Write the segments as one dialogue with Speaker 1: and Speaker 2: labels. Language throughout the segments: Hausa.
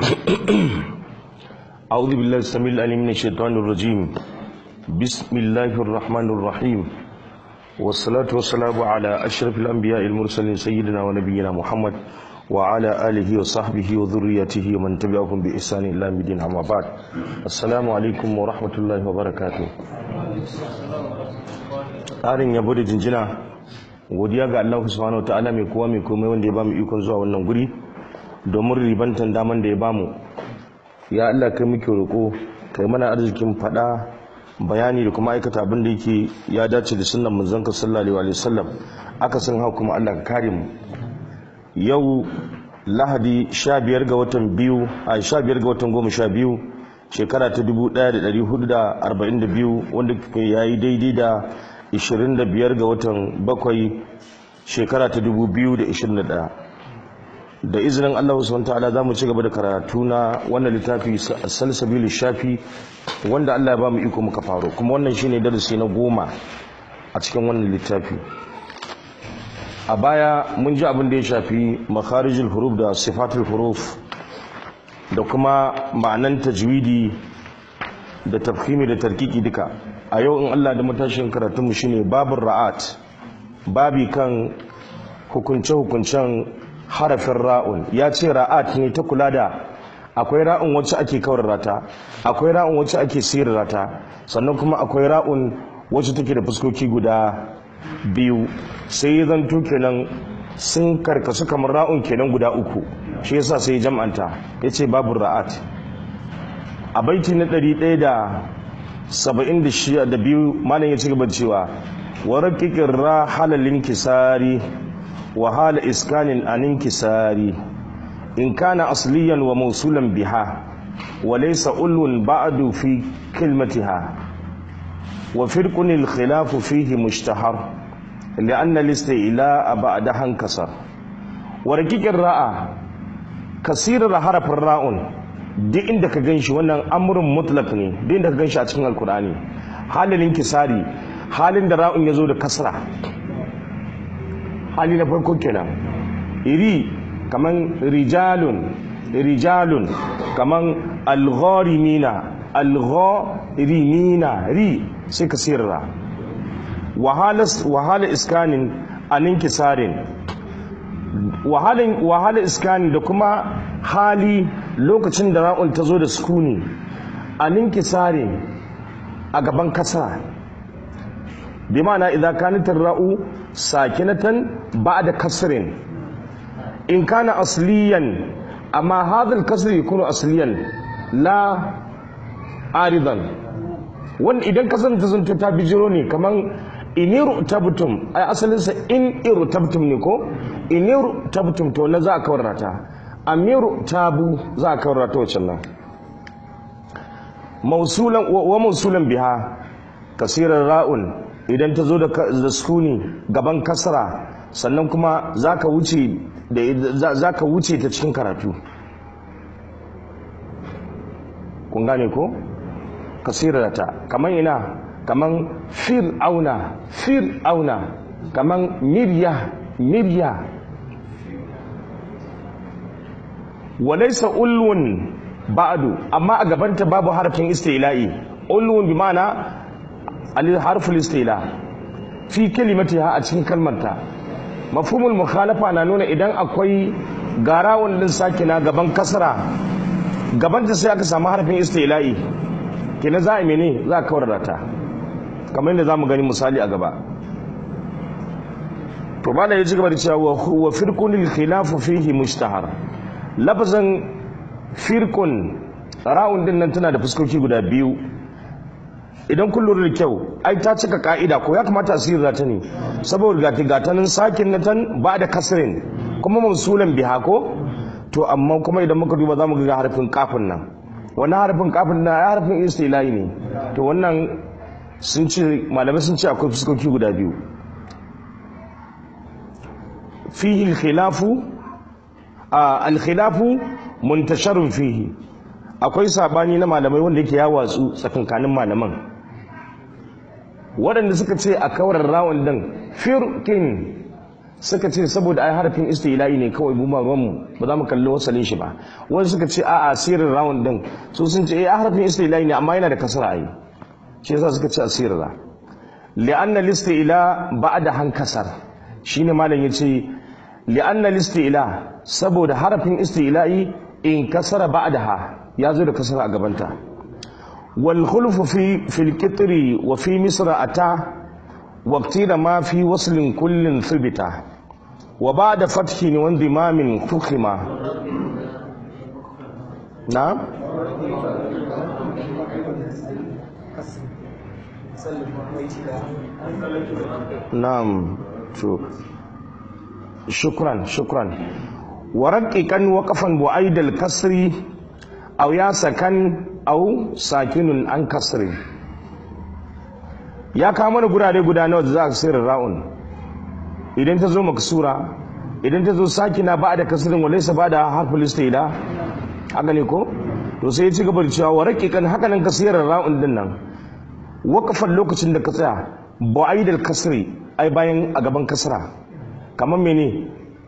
Speaker 1: أعوذ بالله السميع العليم من الشيطان الرجيم. بسم الله الرحمن الرحيم، والصلاة والسلام على أشرف الأنبياء المرسلين سيدنا ونبينا محمد وعلى آله وصحبه وذريته ومن تبعهم بإحسان إلى يوم الدين. أما بعد، السلام عليكم ورحمة الله وبركاته. ƙarin yabo da jinjina godiya ga Allah subhanahu wa ta'ala mai kowa mai komai wanda ya bamu ikon zuwa wannan guri domin ribantan daman da ya bamu. Ya Allah, kai muke roƙo, kai mana arzikin faɗa bayani da kuma aikata abin da yake ya dace da sunnan manzon sallallahu alaihi wasallam. Aka san haka kuma Allah ka kare mu. Yau Lahadi 15 ga watan 12 shekara ta 1442 wanda yayi daidai da 25 ga watan 7 shekara ta 2021. Da izinin Allah subhanahu wataala za mu ci gaba da karatu na wannan littafi Salsabil Shafi wanda Allah ya ba mu iko muka faro, kuma wannan shine darasi na 10 a cikin wannan littafi. A baya mun ji abin da ya shafi makharijul huruf da sifatul huruf da kuma ma'anan tajwidi da tafhimi da tarkiki duka. A yau in Allah da matashin karatun mu shine babur ra'at, babi kan hukunce-hukuncen harafin ra'un. Ya ce ra'at ne ta kula da akwai ra'un wacce ake kaurara ta, akwai ra'un wacce ake sirra ta, sannan kuma akwai ra'un wacce take da fuskoki guda biyu. Sai ya zanto kenan sun karkasu kamar ra'un kenan guda uku, shi yasa sai jam'anta ya ce babu ra'at. A baiti na 172 malam ya ci gaba cewa wa raqiqir ra halalin kisari wa hala iskanin anin kisari in kana asliyan wa mawsulan biha wa laysa ulun ba'du fi kalmatiha wa firqun al khilaf fihi mushtahar li'anna al-isti'la ba'daha inkasar. wa raqiqir ra'a kasirar harafin ra'un duk inda ka ganshi wannan amrun mutlaq ne, duk inda ka ganshi a cikin alkur'ani. halin kisari, halin da ra'un yazo da kasra, hali na farko kenan. iri kaman rijalun kaman algharimina ri sai ka sirra. wahala iskanin anin kisarin, wahala iskanin da kuma hali lokacin da ra'un ta zo da sukuni anin kisarin a gaban kasra. bi ma'ana idza kanat ar-ra'u sakinatan ba'da kasrin in kana asliyan, amma hadha al-kasr yakunu asliyan la aridan. wannan idan kasance zanto ta bijiro ne kaman iniru tabtum, ai asalin sa in iru tabtum ne ko iniru tabtum, to na za ka warrata. amiru tabu za ka warrata wancan nan. mausulan wa mausulan biha kasirar ra'un idan ta zo da sukuni gaban kasra, sannan kuma za ka wuce ta cikin karatu. kun gane ko? kasirata kaman ina, kaman fir'auna kaman mirya. walaysa ulwun ba'du, amma a gabanta babu harfin istila'i. ulwun bi ma'ana harful istila fi kalimatiha, a cikin kalmarta. mafhumul mukhalafa na nuna idan akwai garawun din sakina gaban kasra, gabanta sai aka samu harfin istila'i, kenan za a mene, za a kawar ta, kamar yadda za mu gani misali a gaba. to bala ya ci gaba da cewa wa firqun khilafu fihi mushtahar. lafazan firqun ra'un din nan tana da fuskoki guda biyu. idan kun lura da kyau, ai ta cika ka'ida, ko ya kamata a sirra ta ne, saboda gatanin sakin na tan ba da kasrin kuma mausulan biha ko. to amma kuma idan muka duba za mu ga harfin kafin nan, wannan harfin kafin na harfin istilahi ne. to wannan sun ce, malamai sun ce akwai fuskoki guda biyu. fihi al-khilafu muntasharun fihi, akwai sabani na malamai wanda yake ya watsu tsakankanin malaman. waɗanda suka ce a kawar rawun din firkin suka ce saboda ai harafin istila'i ne kawai mu ba ruwanmu ba za mu kalli wasalin shi ba. Wani suka ce a'a sirin rawun din su sun ce harafin istila'i ne amma yana da kasra ai shi yasa suka ce asirra li'anna al-istila ba'da hankasar shine malam yace li'anna al-istila saboda harafin istila'i in kasara ba'daha ya zo da kasra a gabanta wal khulfu fi al-qitri wa fi misra ata waqtila ma fi waslin kullin thubita wa ba'da fathin wa indimamin fukhima na na'am to shukran waraqiqan waqafan bu'aidal kasri aw ya sakan aw sakinun an kasri ya kawo mana gurare guda nawa da za ka sayar ra'un idan ta zo maksura idan ta zo sakina ba da kasrin walaysa ba da harful istila haka ne ko to sai ya ci gaba da cewa waraqiqan haka nan ka sayar ra'un din nan waqafan lokacin da ka tsaya bu'aidal kasri ai bayan a gaban kasra kamar mene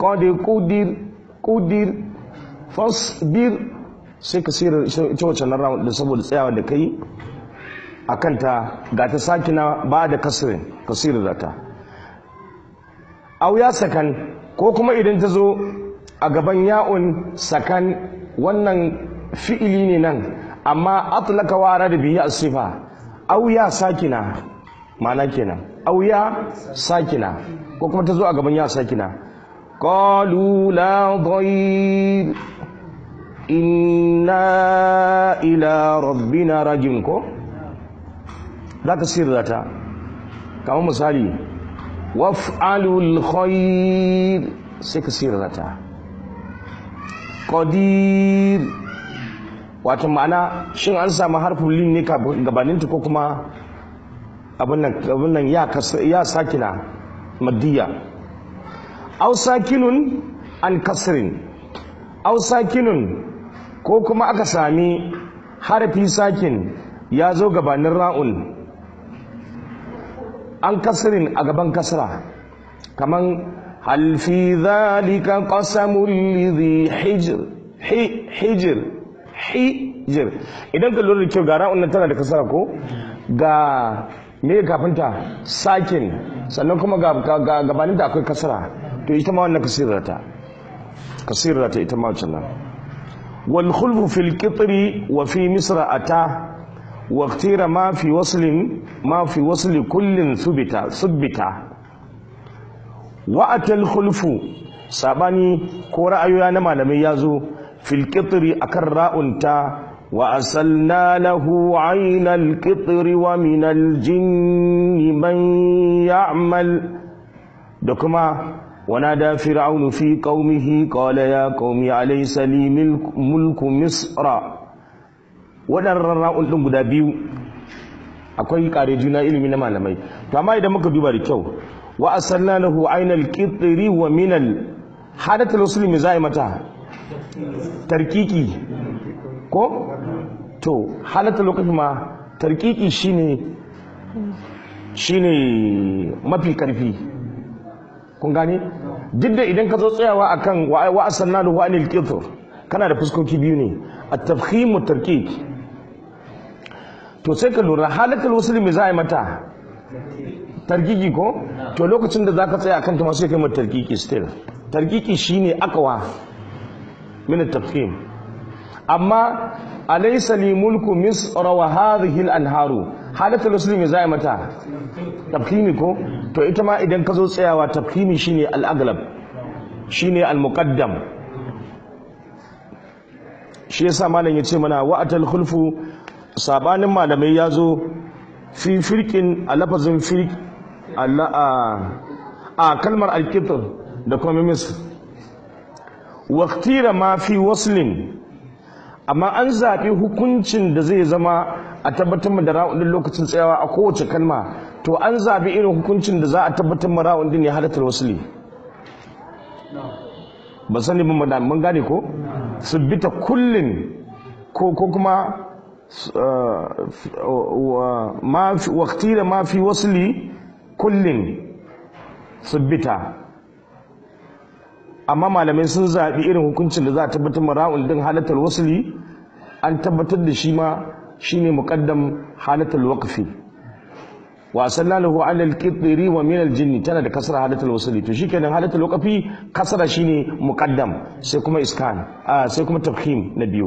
Speaker 1: qudir fasbir sai ka sayar ita wacce nan ra'un din saboda tsayawa da kai akan ta ga ta sakina ba da kasrin kasir zata aw ya sakan ko kuma idan ta zo a gaban ya'un sakan wannan fi'ili ne nan amma atlaka wa da bihi as-sifa aw ya sakina ma'ana kenan aw ya sakina ko kuma ta zo a gaban ya sakina qalu la dhayr inna ila rabbina rajim ko za ka sirra ta kamar misali waf'alul khair sai ka sirra ta qadir wato ma'ana shin an samu harfin lin ne gabaninta ko kuma abin nan ya sakina maddiya aw sakinun an kasrin aw sakinun ko kuma aka sami harfi sakin ya zo gabanin ra'un an kasrin a gaban kasra kaman hal fi dhalika qasamul lidhi hijr idan ka lura da kyau ga ra'un nan tana da kasra ko ga me kafinta sakin sannan kuma ga gabanin da akwai kasra to ita ma wannan kasirata ita ma wancan nan wal khulfu fil qitri wa fi misra ata واختير ما في وصل كل ثبت واتى الخلف sabani ko ra'ayoyi na malamai yazo fil qitri akan ra'unta wa asalna lahu 'aynal qitri wa minal jinni man ya'mal da kuma ونادى فرعون في قومه قال يا قوم أليس لي ملك مصر waɗannan ra'un ɗin guda biyu akwai ƙare juna ilimi na malamai to amma idan muka duba da kyau wa asalna lahu aynal qitri wa minal hadatul muslimi zai mata tarkiki ko to halatul lokaci ma tarkiki shine mafi karfi kun gane duk da idan ka zo tsayawa akan wa asalna lahu aynal qitr kana da fuskoki biyu ne at-tafkhim wa tarkik to sai ka lura halatul muslimi za a yi mata tarkiki ko to lokacin da za ka tsaya akan ta masu kai mata tarkiki still tarkiki shine akawa min at-tafkhim amma alaysa li mulku misra wa hadhihi al-anharu halatul muslimi za a yi mata tafkhimi ko to ita ma idan ka zo tsayawa tafkhimi shine al-aghlab shine al-muqaddam shi yasa malam yace mana wa'atal khulfu sabanin malamai ya zo fi firkin a lafazin firk a kalmar alkitar da kuma mimis waktira ma fi waslin amma an zaɓi hukuncin da zai zama a tabbatar da ra'udin lokacin tsayawa a kowace kalma to an zaɓi irin hukuncin da za a tabbatar da ra'udin ne halatar wasli ba sani mun gane ko su bita kullum ko kuma واختير ما في وصل كل ثبت amma malamai sun zaɓi irin hukuncin da za a tabbatar ma ra'un din halatul wasli an tabbatar da shi ma shine muqaddam halatul waqfi wa sallallahu ala al-qitri wa min al-jinn tana da kasra halatul wasli to shikenan halatul waqfi kasra shine muqaddam sai kuma iskan sai kuma tafkhim na biyu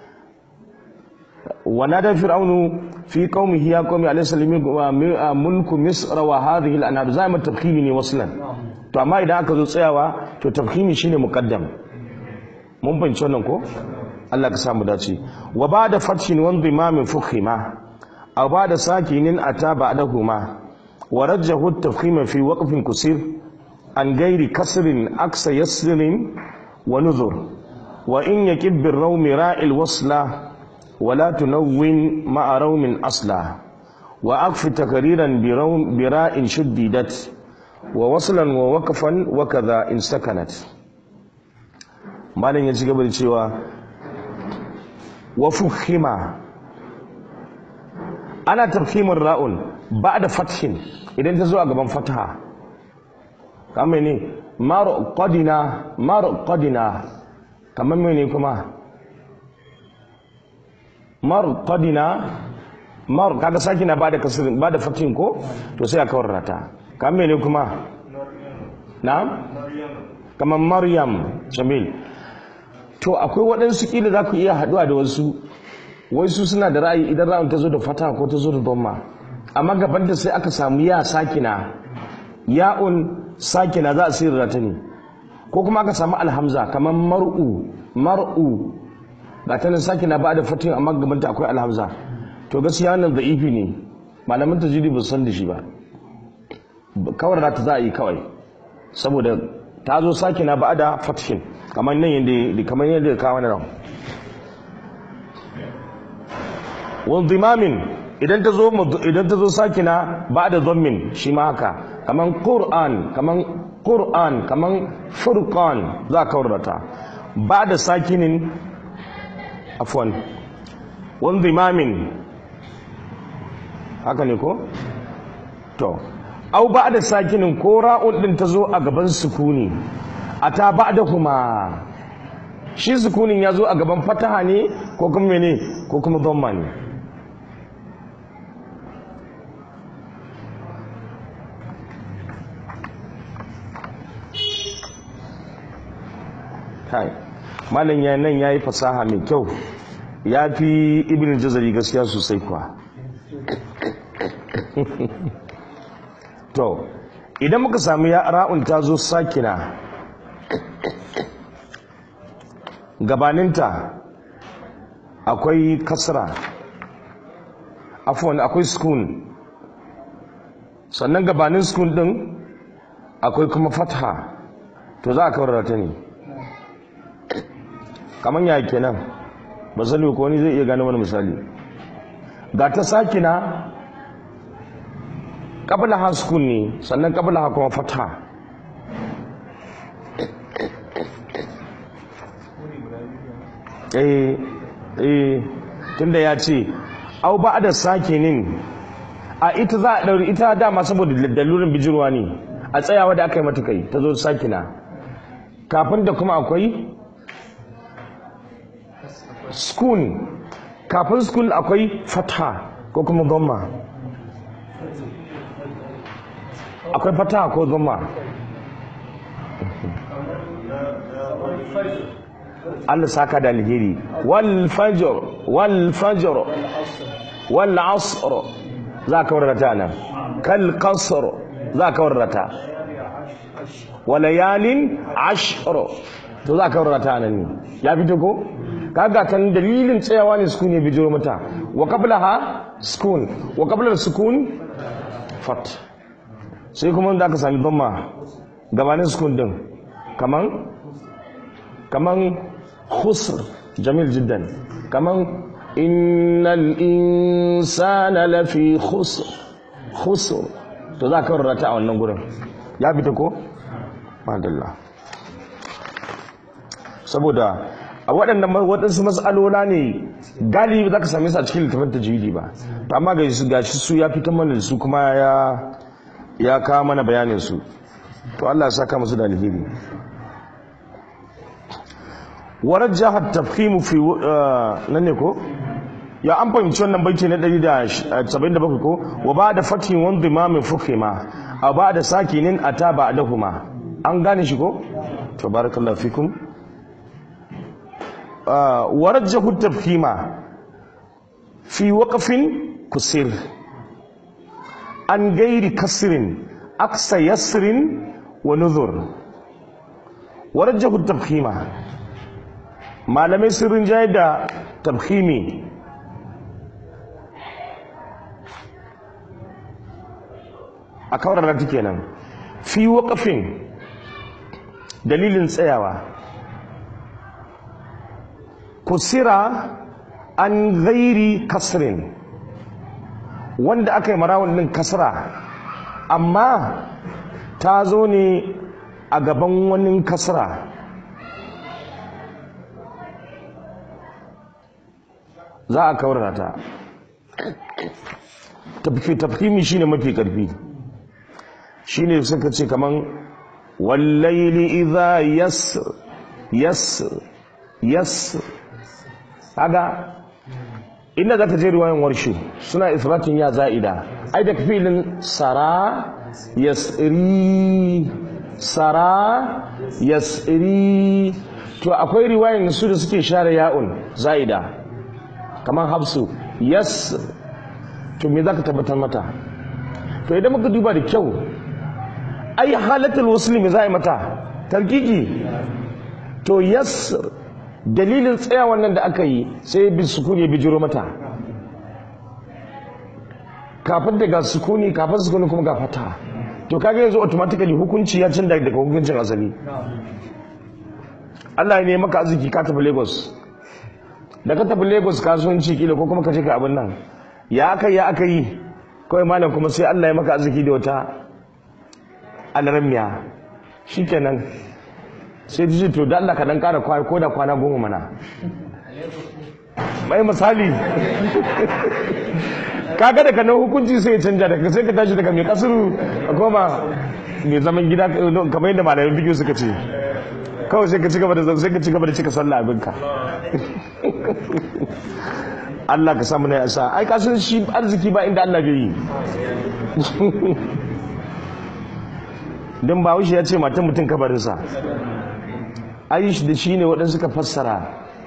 Speaker 1: wa nada fir'aunu fi qaumihi ya qaumi alayhi salamu mulku misra wa hadhihi al-anhar zaimat tafkhimi ne waslan to amma idan aka zo tsayawa to tafkhimi shine muqaddam mun fahimci wannan ko Allah ka samu dace wa ba'da fathin wa dhimamin fukhima aw ba'da sakinin ata ba'dahuma wa rajjahu at-tafkhima fi waqfin kusir an ghairi kasrin aksa yasrin wa nuzur wa in yakib bir-rawmi ra'il wasla ولا تنون مع روم أصلا وأقف تكريرا براء شددت ووصلا ووقفا وكذا إن سكنت مالين يجي قبل شيء وفخما أنا تفخيم الراء بعد فتح إذا انتزوا قبل فتحة كمني مرقدنا كمني كما kaga saki na bada kasirin bada fatin ko to sai aka warrata kamar ne kuma na'am kamar maryam jamil to akwai waɗansu kila za ku iya haɗuwa da wasu suna da ra'ayi idan ra'ayin ta zo da fata ko ta zo da dhamma amma gaban da sai aka samu ya sakina ya'un sakina za a sirra ta ne ko kuma aka samu alhamza kamar mar'u ga ta nan sakina ba da fatin amma gabanta akwai alhamza to gaskiya wannan da'ifi ne malaman tajwidi ba san da shi ba kawar da ta za a yi kawai saboda ta zo sakina ba da fatin kamar nan yadda ka wani ran wal dimamin idan ta zo sakina ba da dhammin shi ma haka kamar qur'an kamar furqan za ka kawarata ba da sakinin afwan wani imamin haka ne ko? to au ba da sakinin ko ra'un din ta zo a gaban sukuni a ta ba da kuma shi sukunin ya zo a gaban fataha ne ko kuma mene ko kuma dhamma ne kai malam ya nan yayi fasaha mai kyau ya fi ibn jazari gaskiya sosai kuwa to idan muka samu ya ra'un ta zo sakina gabaninta akwai kasra afwan akwai sukun sannan gabanin sukun din akwai kuma fatha to za a kawar ta ne kamar ya kenan ba sani ko wani zai iya gane wani misali ga ta sakina qabla ha sukun ne sannan qabla ha kuma fatha tunda ya ce au ba da sakinin a ita za a dauri ita dama saboda dalurin bijirwa ne a tsayawa da aka yi mata kai ta zo sakina kafin da kuma akwai sukun kafin sukun akwai fatha ko kuma dhamma akwai fatha ko dhamma Allah saka da alheri wal fajr wal asr za ka warrata nan kal qasr za ka warrata walayalin ashr to za ka warrata nan ne ya fito ko kaga kan dalilin tsayawa ne sukun ya bijiro mata wa qablaha sukun wa qabla sukun fat sai kuma da ka sami dhamma gabanin sukun din kaman khusr jamil jiddan kaman innal insana lafi khusr to za ka rata a wannan gurin ya fita ko madalla saboda a waɗansu mas'alola ne galibi za ka same su a cikin littafin tajwidi ba to amma ga shi su ya fitar mana da su kuma ya kawo mana bayanin su to Allah ya saka musu da alheri warajjaha at-tafkhim fi nan ne ko ya an fahimci wannan baiti na 177 ko wa ba'da fathin wa dhimamin fukhima aw ba'da sakinin ata ba'dahuma an gane shi ko to barakallahu fikum warajjahu at-tafkhima fi waqfin kusir an gairi kasrin aksa yasrin wa nuzur warajjahu at-tafkhima malamai sun rinjaye da tafkhimi a kawararra take nan fi waƙafin dalilin tsayawa kusira an gairi kasrin wanda aka yi marawun ɗin kasra amma ta zo ne a gaban wani kasra za a kawarra ta tafhimi shine mafi karfi shine suka ce kaman wallaili idha yas kaga inda zaka je riwayan warshu suna isbatin ya za'ida ai da filin sara yasri to akwai riwayan su da suke share ya'un za'ida kaman habsu yas to me zaka tabbatar mata to idan muka duba da kyau ai halatul muslimi za a yi mata tarkiki to yas dalilin tsayawan nan da aka yi sai bi sukuni ya bijiro mata kafin daga sukuni kafin sukuni kuma ga fata to kaga yanzu automatically hukunci ya canza daga hukuncin asali Allah ne maka arziki ka tafi Lagos da ka tafi Lagos kasuwanci kila ko kuma ka je ka abin nan ya aka yi kawai malam kuma sai Allah ya maka arziki da wata alramiya shikenan sai ji to da Allah ka dan kara ko da kwana 10 mana mai misali kaga daga nan hukunci sai ya canja daga sai ka tashi daga mai kasuru a koma mai zaman gida kamar yadda malamin bidiyo suka ce kawai sai ka ci gaba da cika sallah abinka Allah ka samu na yasa ai kasan shi arziki ba inda Allah bai yi don ba wuce ya ce matan mutum kabarinsa ai shi da shi ne waɗansu ka fassara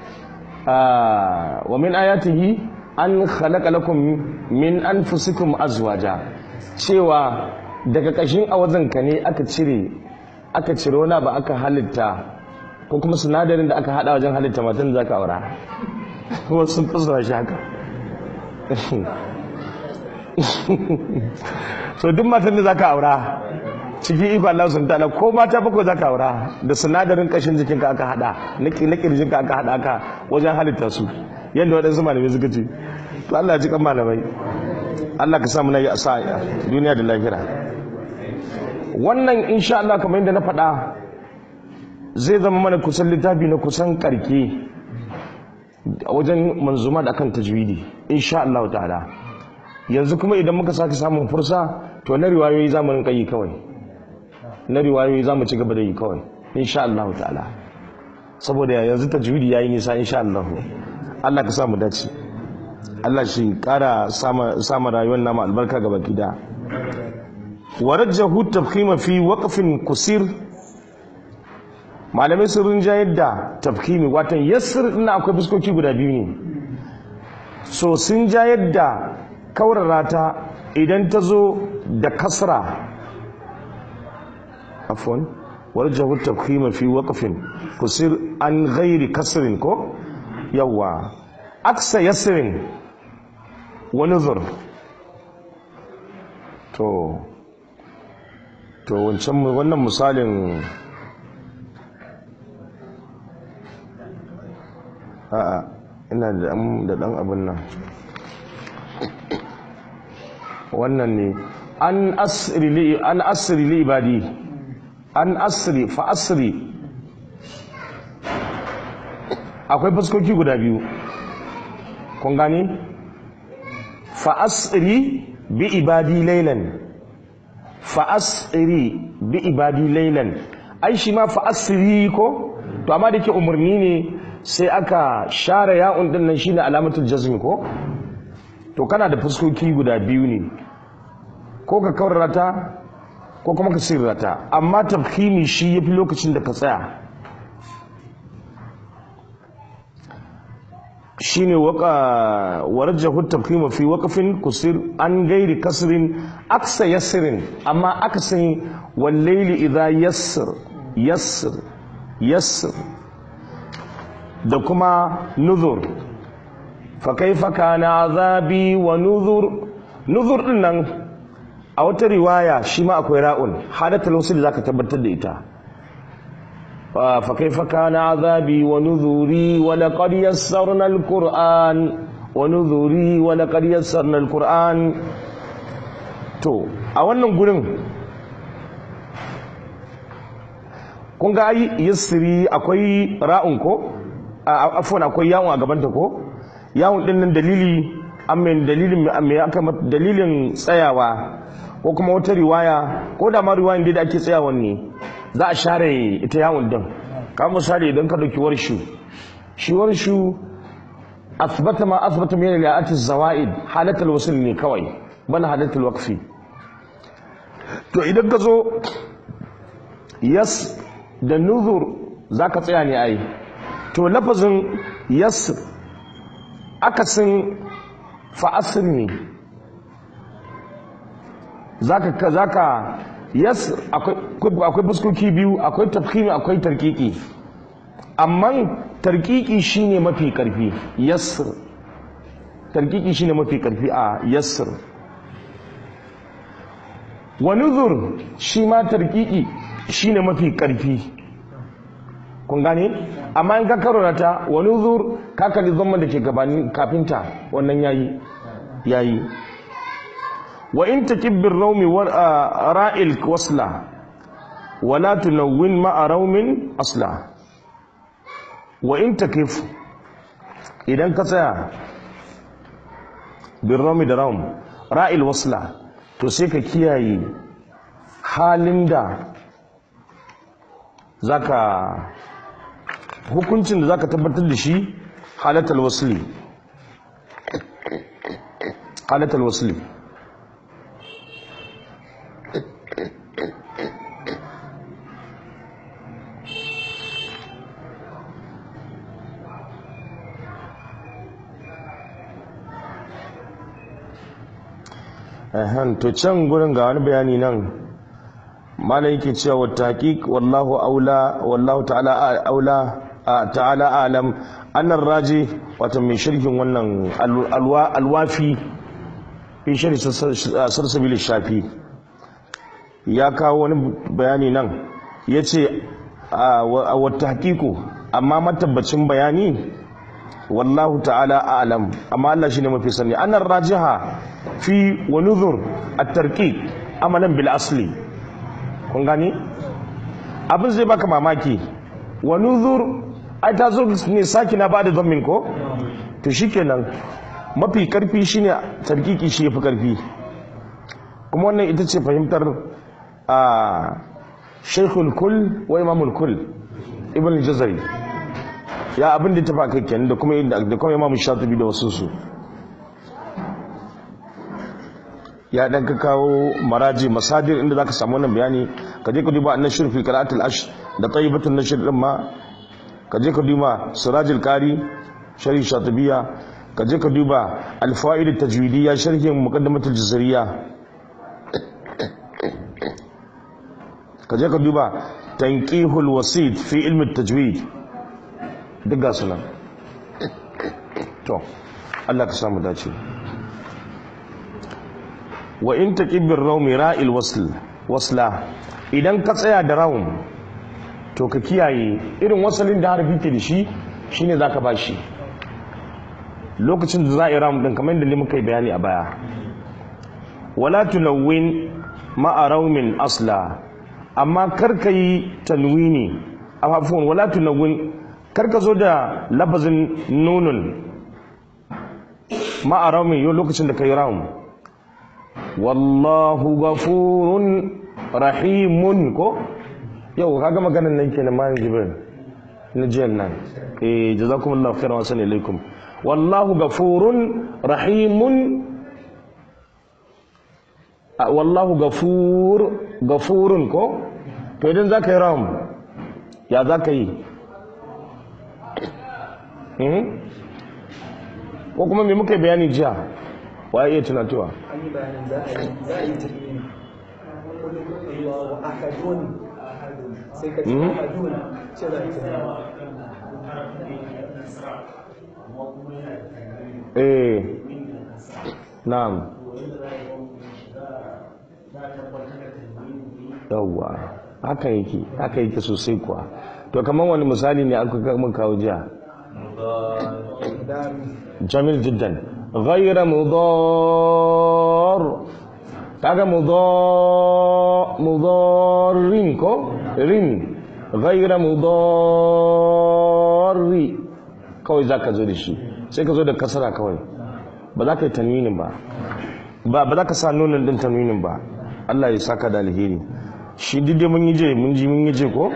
Speaker 1: wa min ayatihi an khalaqa lakum min anfusikum azwaja cewa daga kashin awazanka ne aka cire wani ba aka halitta ko kuma sinadarin da aka hada wajen halitta matan da zaka aura wasu sun fassara shi haka so duk matan da zaka aura cikin iko Allah sun ta'ala ko mata bakwai zaka aura da sinadarin kashin jikinka aka hada na kirjinka aka hada aka wajen halitta su yadda waɗansu malamai suka ce to Allah ya ji kan malamai Allah ka sa mu nayi asa duniya da lahira wannan insha Allah kamar yadda na faɗa zai zama mana kusan littafi na kusan karke a wajen manzuma da akan tajwidi insha Allah ta'ala yanzu kuma idan muka sake samun fursa to na riwayoyi zamu rinka yi kawai na riwayoyi zamu ci gaba da yi kawai insha Allah ta'ala saboda yanzu tajwidi yayi nisa insha Allah Allah ka samu dace Allah shi kara sama rayuwar nama albarka gaba gida warajjahu tafkhima fi waqfin kusir malamai sun rinjayar da tafkhimi watan yassir ina akwai fuskoki guda biyu ne so sun jayar da kaurara ta idan ta zo da kasra afwan warajjahu tafkhima fi waqfin kusir an ghairi kasrin ko yawa aksa yasrin wa nuzur to wancan wannan misalin a'a ina da dan abin nan wannan ne an asri li ibadi an asri fa asri akwai fuskoki guda biyu kun gani fa asri bi ibadi laylan fa asri bi ibadi laylan ai shi ma fa asri ko to amma dake umarni ne sai aka share ya'un din nan shine alamatul jazmi ko to kana da fuskoki guda biyu ne ko ka kaurata ko kuma ka sirrata amma tafkhimi shi yafi lokacin da ka tsaya shine warjahu tafkhima fi waqfin kusir an gairi kasrin aksa yasrin amma aksin wal layli idha yassir da kuma nuzur fa kaifa kana azabi wa nuzur din nan a wata riwaya shi ma akwai ra'un hadatul wasl zaka tabbatar da ita fa kaifa kana azabi wa nuzuri wa laqad yassarna alquran wa nuzuri wa laqad yassarna alquran to a wannan gurin kun ga yassiri akwai ra'un ko afwan akwai yawun a gabanta ko yawun din nan dalili amin dalilin tsayawa ko kuma wata riwaya ko da ma riwayan da ake tsayawan ne za a share ita yawon din ka misali idan ka dauki warshu asbata ma asbata min al-ayati az-zawaid halatul wasl ne kawai bana halatul waqfi to idan ka zo yas da nuzur zaka tsaya ne ai to lafazin yas akasin fa asr ne zaka yes akwai fuskoki biyu akwai tafkhimi akwai tarkiki amma tarkiki shine mafi karfi yasr tarkiki shine mafi karfi a yasr wa nuzur shi ma tarkiki shine mafi karfi kun gane amma in ka karanta wa nuzur ka kalli zaman da ke gabanin kafinta wannan yayi wa in takib bir rawmi wa ra'il wasla wala tunawwin ma'a rawmin asla wa in takif idan ka tsaya bir rawmi da rawm ra'il wasla to sai ka kiyaye halin da zaka hukuncin da zaka tabbatar da shi halatul wasli to can gurin ga wani bayani nan malai yake cewa taqiq wallahu aula wallahu ta'ala aula ta'ala alam annar raji wato mai shirkin wannan alwafi fi shari sarsabil shafi ya kawo wani bayani nan yace wa tahqiqu amma matabbacin bayani wallahu ta'ala a'lam amma Allah shine mafi sani annar rajiha fi wa nuzur at-tarqiq amalan bil asli kun gani abin zai baka mamaki wa nuzur ai ta zo ne sakina ba da zammin ko to shikenan mafi karfi shine tarqiqi shi yafi karfi kuma wannan ita ce fahimtar Sheikhul Kull wa Imamul Kull Ibn al-Jazari ya abin da tafa kai kenan da kuma Imam Shatibi da wasu su ya dan ka kawo maraji masadir inda zaka samu wannan bayani ka je ka duba an-nashr fi qira'at al-ashr da tayyibatun nashr din ma ka je ka duba sirajul qari sharhi shatibiya ka je ka duba al-fawaid at-tajwidiyya sharhin muqaddimatul jazariyya ka je ka duba tanqihul wasit fi ilmi at-tajwid duk ga sunan to Allah ka samu dace wa in taqibir rawmi ra'il wasla idan ka tsaya da rawm to ka kiyaye irin wasalin da harfi ke da shi shine zaka bashi lokacin da za a yi rawm din kamar yadda muka yi bayani a baya wala tunawwin ma'a rawmin asla amma karka yi tanwini afwan wala tunawwin karka zo da lafazin nunun ma'a rawmin yau lokacin da kai rawm wallahu ghafurun rahimun ko yau kaga maganar nan kenan ma jibril na jiyan nan jazakumullahu khairan wa assalamu alaikum wallahu ghafurun rahimun wallahu ghafurun ko to idan zaka yi ram ya zaka yi ko kuma me muka bayani jiya waye iya tunatuwa
Speaker 2: an yi bayanin za a yi tarmini Allahu ahadun sai ka ce ahadun ce za a yi
Speaker 1: na'am yawwa haka yake sosai kuwa to kamar wani misali ne aka mun kawo jiya jamil jiddan ghayra mudar kaga mudarrin ko rin ghayra mudarri kawai zaka zo da shi sai ka zo da kasara kawai ba za ka yi tanwinin ba za ka sa nunin din tanwinin ba Allah ya saka da alheri shi dide mun yi je ko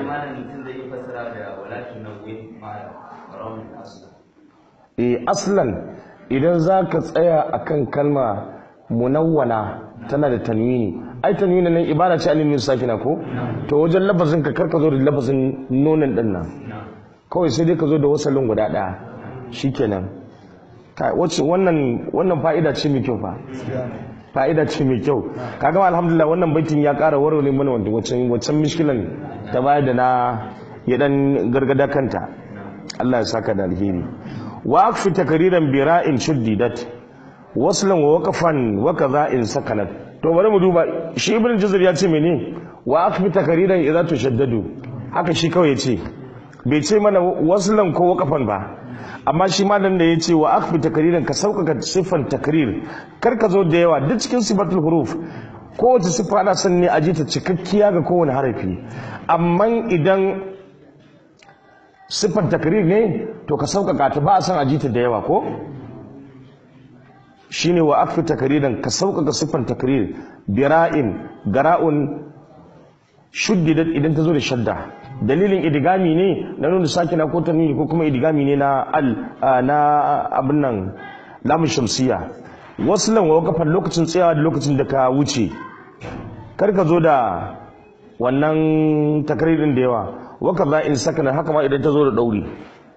Speaker 1: aslan idan za ka tsaya akan kalma munawwana tana da tanwini ai tanwini nan ibada ce alimin sakina ko to wajen lafazin ka karka zo da lafazin nunin din nan kawai sai dai ka zo da wasalin guda daya shikenan wacce wannan fa'ida ce mai kyau fa'ida ce mai kyau kaga alhamdulillah wannan baitin ya ƙara warware mana wancan mishkilan ta baya da na ya dan gargada kanta Allah ya saka da alheri wa akfi takriran bira'in shuddidat waslan wa waqfan wa kadha'in sakanat to bari mu duba shi ibn jazir ya ce mene wa akfi takriran idza tushaddadu haka shi kawai ya ce bai ce mana waslan ko waqfan ba amma shi malam da ya ce wa akfi takriran ka sauƙaƙa siffan takrir kar ka zo da yawa duk cikin sifatul huruf kowace siffa ana son ne a ji ta cikakkiya ga kowane harafi amma idan siffan takrir ne to ka sauƙaƙa ta ba a son a ji ta da yawa ko shine wa akfi takriran ka sauƙaƙa siffan takrir bira'in gara'un shuddidat idan ta zo da shadda dalilin idigami ne na nuna sakina ko tanwini ko kuma idigami ne na abin nan lamun shamsiya waslan wa waqafan lokacin tsayawa da lokacin da ka wuce kar ka zo da wannan takririn da yawa waka za in sakana haka ma idan ta zo da dauri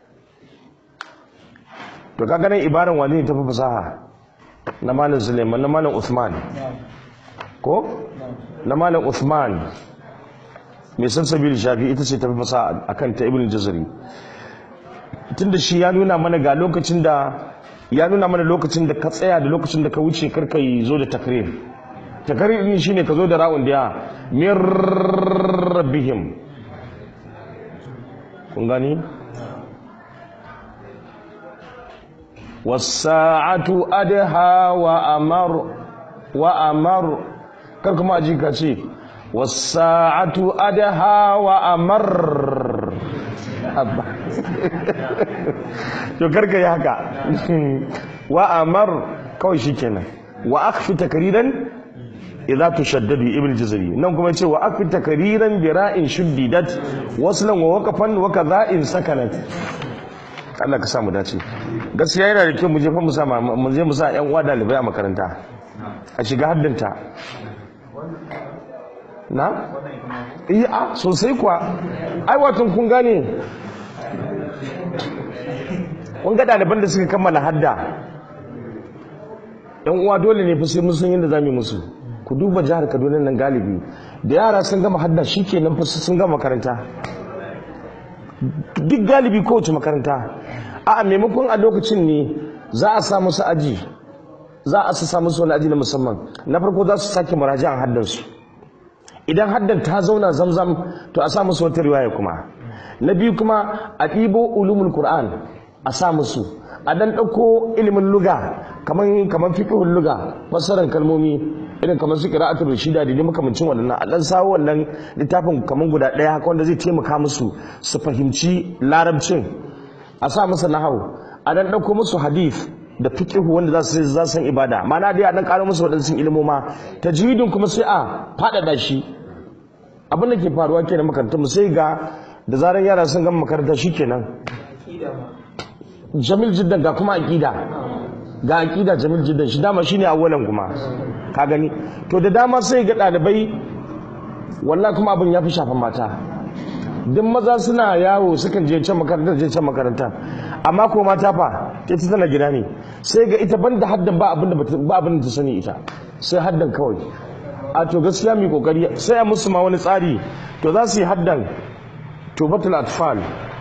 Speaker 1: to kaga nan ibaran wani ne tafi fasaha na malam Suleiman na malam Uthman ko na malam Uthman mai sansabil shafi ita ce tafi fasa akan ta ibn jazari tunda shi ya nuna mana ga lokacin da ka tsaya da lokacin da ka wuce karka yi zo da takrir din shine ka zo da ra'un da min rabbihim kun gani was-sa'atu adha wa amar kar kuma aji ka ce was-sa'atu adha wa amar to karka yi haka wa amar kawai shikenan wa akfi takriran idza tushaddadu ibn jazari nan kuma ce wa akfi takriran bi ra'in shuddidat waslan wa waqafan wa kadha'in sakanat Allah ka samu dace gaskiya yana da kyau mu je fa mu je mu sa yan uwa dalibai a makaranta a shiga haddanta na iya sosai kuwa ai watan kun gane kun ga ɗaliban da suka kammala hadda yan uwa dole ne fa sai mun san yadda zamu musu ku duba jihar Kaduna nan galibi da yara sun gama hadda shikenan fa sun gama makaranta duk galibi kowace makaranta a maimakon a lokacin ne za a sa musu aji za a sa musu wani aji na musamman na farko za su sake muraji'an haddansu idan haddan ta zauna zamzam to a sa musu wata riwaya kuma na biyu kuma a ɗibo ulumul qur'an a sa musu a dan ɗauko ilimin luga kaman fiqhul luga fassarar kalmomi irin kamar su qira'atul rashida da makamancin wannan a dan sawo wannan littafin kaman guda ɗaya haka wanda zai taimaka musu su fahimci larabcin a sa musu nahwu a dan ɗauko musu hadith da fiqhu wanda za su san ibada ma'ana dai a dan ƙaro musu waɗansu ilimoma tajwidin kuma sai a faɗaɗa shi abin da ke faruwa ke da makarantar mu sai ga da zarar yara sun gama makaranta shikenan
Speaker 2: Aƙida ma.
Speaker 1: jamil jiddan ga kuma aqida ga aqida jamil jiddan shi dama shine awwalan kuma ka gani to da dama sai ga dalibai wallahi kuma abin ya fi shafan mata duk maza suna yawo sukan je can makaranta amma ko mata fa ita tana gida ne sai ga ita banda haddan ba abin da ta sani ita sai haddan kawai a to gaskiya mai kokari sai a musu ma wani tsari to za su yi haddan tubatul atfal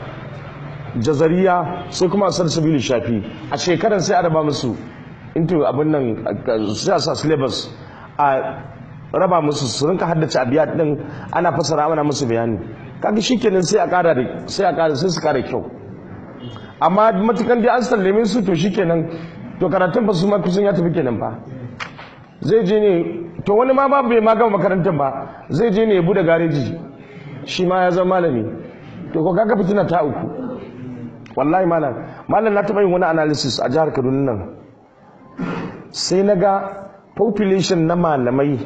Speaker 1: jazariya sai kuma salsabili shafi a shekaran sai a raba musu into abin nan sai a sa syllabus a raba musu su rinka haddace abiyat din ana fasara ana musu bayani kaga shikenan sai a kara sai su kara kyau amma matukan dai an sallame su to shikenan to karatun ba su ma kusan ya tafi kenan fa zai je ne to wani ma ba bai ma gama makarantar ba zai je ne ya bude gareji shi ma ya zama malami to ko kaga fitina ta uku wallahi malam na taba yin wani analysis a jihar Kaduna nan sai naga population na malamai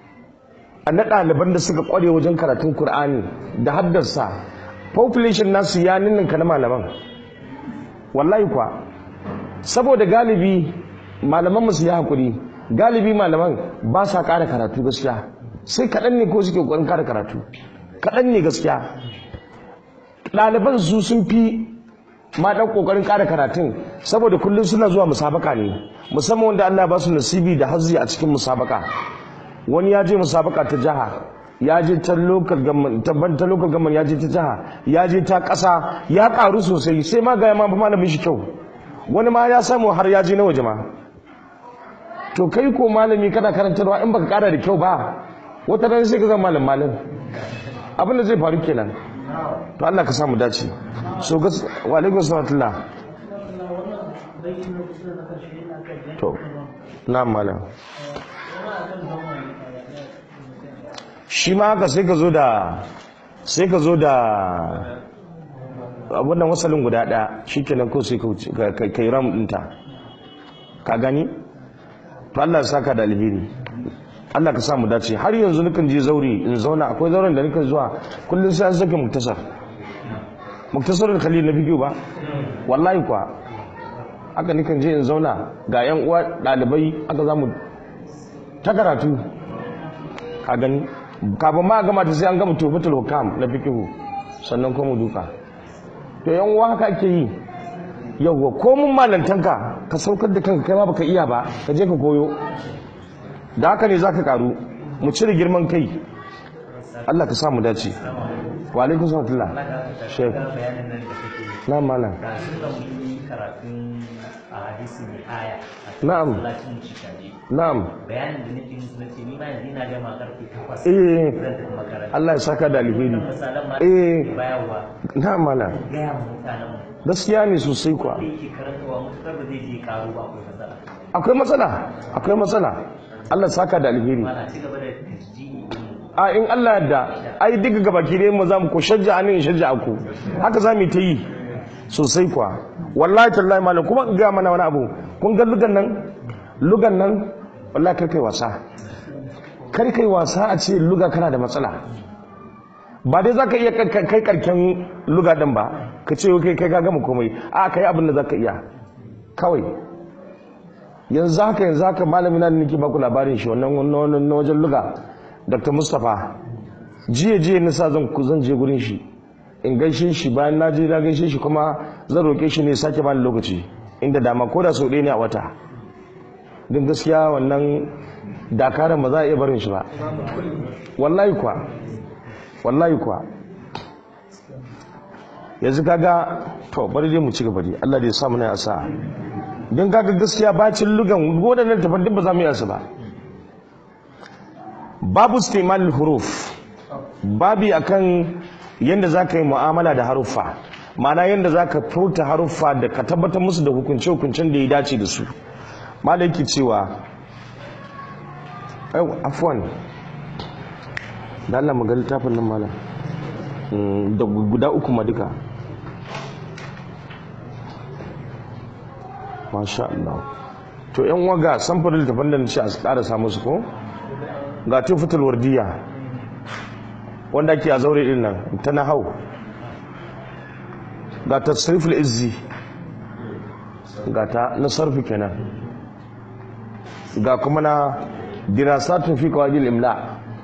Speaker 1: na ɗaliban da suka ƙware wajen karatun Kur'ani da haddarsa population nasu ya ninninka na malaman wallahi kwa saboda galibi malaman musu ya haƙuri galibi malaman ba sa ƙara karatu gaskiya sai kaɗan ne ko suke ƙoƙarin ƙara karatu kaɗan ne gaskiya ɗaliban su sun fi ma ɗan ƙoƙarin ƙara karatun saboda kullum suna zuwa musabaka ne musamman wanda Allah ba su nasibi da hazzi a cikin musabaka wani ya je musabaka ta jiha ya je ta local government ya je ta jiha ya je ta ƙasa ya ƙaru sosai sai ma ga ma malamin shi kyau wani ma ya samu har ya je na waje ma to kai ko malami kana karantarwa in baka ƙara da kyau ba wata ran sai ka zama malam abin da zai faru kenan to Allah ka samu dace so wa alaikum salam to na malam shi ma haka sai ka zo da abin nan wasalin guda ɗaya shikenan ko sai ka yi ram ɗinta ka gani to Allah ya saka da alheri Allah ka samu dace har yanzu nukan je zauri in zauna akwai zauren da nukan zuwa kullum sai an sake muktasarul khalil na bidiyo ba wallahi kwa haka nukan je in zauna ga yan uwa dalibai aka zamu ta karatu ka gani kafin ma gama ta sai an gama tufatul hukam na fikihu sannan kuma duka to yan uwa haka ake yi yawwa ko mun malantanka ka saukar da kanka kai ma baka iya ba ka je ka koyo da haka ne zaka karu mu cire girman kai Allah ka samu dace wa alaikum salam shek na malam
Speaker 3: karatun hadisi mai aya
Speaker 1: na'am na'am
Speaker 3: bayanin da nake musu nace ni ma yanzu ina gama karfe 8 zan tafi makaranta
Speaker 1: Allah ya saka da alheri
Speaker 3: bayarwa
Speaker 1: na'am malam
Speaker 3: gaya mu mutanen mu
Speaker 1: gaskiya ne sosai kuwa
Speaker 3: yake karantawa mutukar ba zai je karo ba akwai
Speaker 1: akwai matsala Allah ya saka da alheri
Speaker 3: mana ci gaba da tajjiyi
Speaker 1: a in Allah yadda ai duka gabaki ne mu zamu ko shajja anin shajja ku haka zamu ta yi sosai kuwa wallahi tallahi malam kuma ga mana wani abu kun ga lugan nan wallahi kai wasa a ce luga kana da matsala ba dai zaka iya kai karken luga din ba ka ce kai ka gama komai a kai abin da zaka iya kawai yanzu haka malami na nake baku labarin shi wannan wajen luga Dr. Mustapha jiya nisa zan je gurin shi in gaishe shi bayan na je na gaishe shi kuma zan roke shi ne sake bani lokaci inda dama ko da sau ɗaya ne a wata din gaskiya wannan dakaran ba za a iya barin shi ba wallahi kuwa yanzu kaga to bari dai mu ci gaba dai Allah da ya sa mu na asa don kaga gaskiya bacin lugan wadannan tafardin ba za mu yi asa ba babu istimal huruf babi akan yanda zaka yi mu'amala da haruffa ma'ana yanda zaka furta haruffa da ka tabbatar musu da hukunce-hukuncen da ya dace da su malai yake cewa afwan da Allah mu ga littafin nan malam da guda uku ma duka masha Allah to yan waga samfurin littafin da nace a ƙara samu su ko ga tufatul wardiya wanda ake a zaure din nan ta nahau ga tasriful izzi ga ta na sarfi kenan ga kuma na dirasatun fi qawaidil imla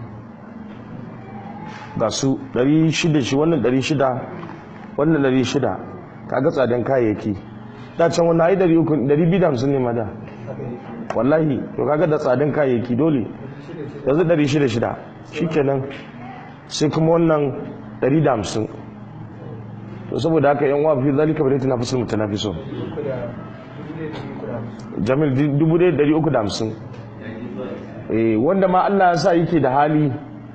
Speaker 1: ga su 600 shi wannan 600 wannan 600 kaga tsadan kayayyaki da can wannan ai 250 ne ma da wallahi to kaga da tsadan kayayyaki dole yanzu 600 shikenan sai kuma wannan 150 to saboda haka yan wa fi zalika bai tana fasul mutanafisun jamil 1350 wanda ma Allah ya sa yake da hali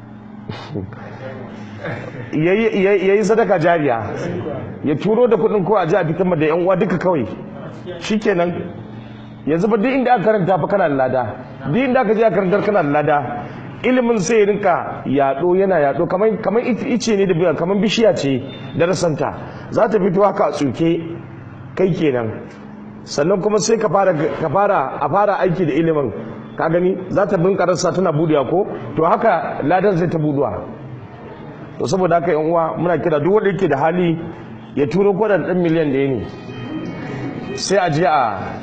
Speaker 1: yayi sadaka jariya ya turo da kudin ko a ji a fitar da yan uwa duka kawai shikenan yanzu ba duk inda aka karanta fa kana da lada duk inda aka je aka karantar kana da lada ilimin sai ya rinka yaɗo yana yaɗo kamar ice ne da kamar bishiya ce da rasanta za ta fito haka a tsuke kai kenan sannan kuma sai ka fara aiki da ilimin ka gani za ta bin karasa tana budewa ko to haka ladan sai ta buduwa to saboda haka yan uwa muna kira duk wanda yake da hali ya turo kodan ɗan miliyan ɗaya ne sai a je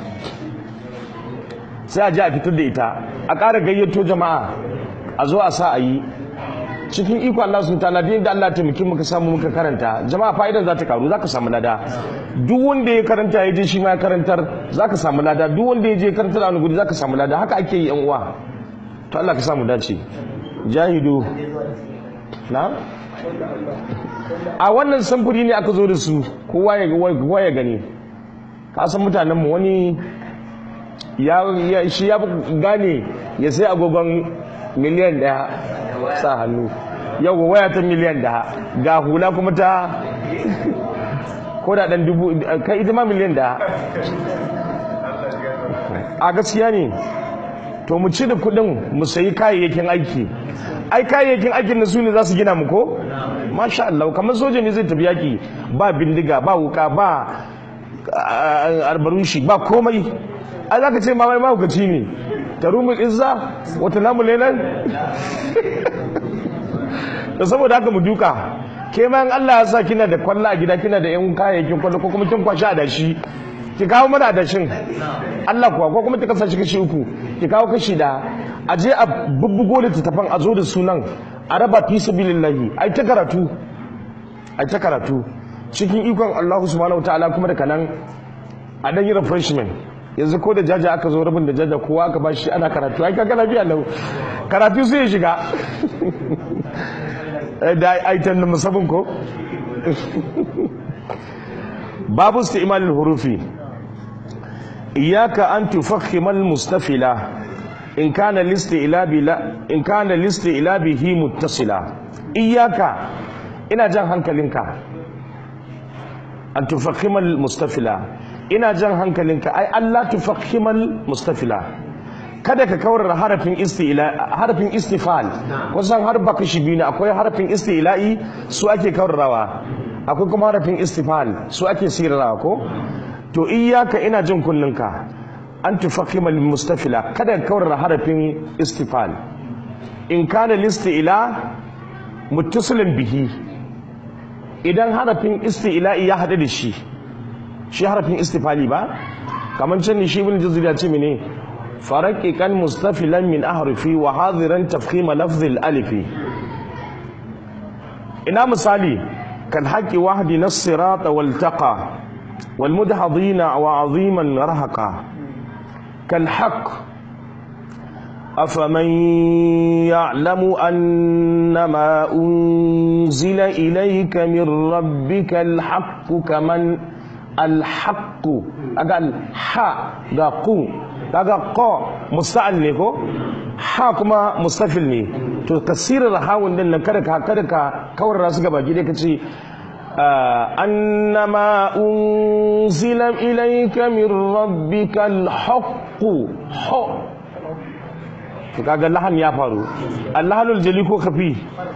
Speaker 1: a fitar da ita a ƙara gayyato jama'a a zo a sa a yi cikin iko Allah sun ta'ala da Allah ta muke muka samu muka karanta jama'a fa'idan za ta karu za ka samu lada duk wanda ya karanta ya je shi ma ya karantar za ka samu lada duk wanda ya je karantar a wani guri za ka samu lada haka ake yi yan uwa to Allah ka samu dace jahidu na a wannan samfuri ne aka zo da su kowa ya gani ka san mutanen mu wani shi ya gane ya sai agogon miliyan 1 sa hannu yau waya ta miliyan 1 ga hula kuma ta ko da dan dubu kai ita ma miliyan 1 a gaskiya ne to mu ci da kudin mu sayi kayayyakin aiki ai kayayyakin aikin na su ne za su gina mu ko masha Allah kamar soja ne zai tafi yaki ba bindiga ba wuka ba albarushi ba komai ai zaka ce ma mai mahaukaci ne tarumul izza wata namu lelan da saboda haka mu duka ke ma Allah ya sa kina da kwalla a gida kina da yan kayayyakin kwallo ko kuma kin kwashi adashi ki kawo mana adashin Allah kuwa ko kuma ki kasa shi kashi 3 ki kawo kashi da aje a bubbugo da tafan a zo da sunan a raba fi sabilillahi ai ta karatu cikin ikon Allah subhanahu wataala kuma da kanan a dan yi refreshment yanzu ko da jaja aka zo rabin da jaja kowa aka bashi ana karatu ai kaga lafiya lau karatu sai ya shiga da aitan da musabin ko babu isti'mal al-hurufi iyyaka an tufakhima al-mustafila in kana listi'labihi muttasila iyyaka ina jan hankalinka an tufakhima al-mustafila ina jan hankalinka ai Allah tufakhimal mustafila kada ka kawar harafin istifal kusan har baka shi biyu ne akwai harafin istila'i su ake kawarrawa akwai kuma harafin istifal su ake sirrawa ko to iyyaka ina jin kunninka an tufakhimal mustafila kada ka kawar harafin istifal in kana listila muttasilin bihi idan harafin istila'i ya hada da shi harafin istifali ba kamar can ne shi ibn jazir ya ce mene faraqiqan mustafilan min ahrifi wa hadiran tafkhim lafz al-alif ina misali kal haqi wahdi nas-sirata wal taqa wal mudhadina wa aziman rahaqa kal haqq أفمن يعلم أنما أنزل إليك من ربك الحق كمن الحق أقال حا قاقو قا مستعل نيكو حا كما مستفل ني تو كثير رهاون دن كدك كور راسك باجي ديك تشي أنما أنزل إليك من ربك الحق حق kaga lahan ya faru allahanul jali ko kafi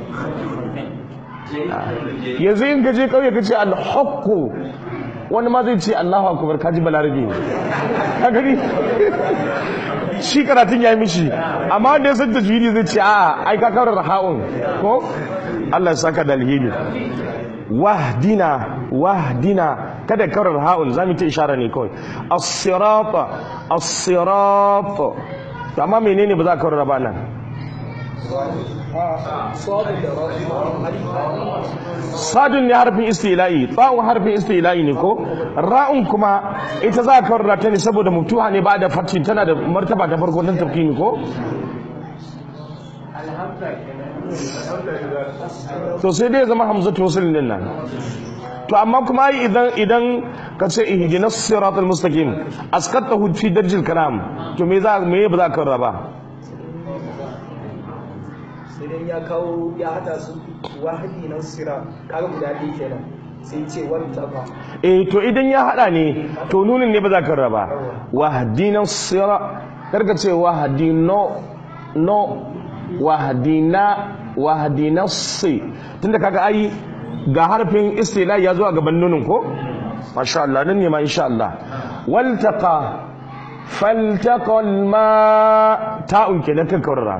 Speaker 1: yanzu in gaje kauye kace al-haqqu wani ma zai ce Allahu akbar kaji balarabi ka gani shi karatun yayi mishi amma da yasan tajwidi zai ce a'a ai ka kawar raha'un ko Allah ya saka da alheri wahdina kada karar ha'un zamu ta ishara ne kawai as-sirata amma menene ba za ka karar ba nan sadun ne harfin istila'i ta'un harfin istila'i ne ko ra'un kuma ita za ka karar ta ne saboda muftuha ne ba da fatin tana da martaba ta farko dan tafkimi ko to sai dai zama hamzatu wasl din nan to amma kuma idan ka ce ihdinas siratal mustaqim askatahu fi darjil kalam to me ba za ka raba
Speaker 2: sai dai ya kawo ya hada su wahdi na sira kaga guda ɗaya kenan sai ce wani tafa
Speaker 1: to idan ya hada ne to nunin ne ba za ka raba wahdinas sira karka ce wahdino wahdina si tunda kaga ai ga harfin istila ya zo a gaban nunin ko masha Allah nan ne ma insha Allah faltaqa alma ta'un kenan kan karra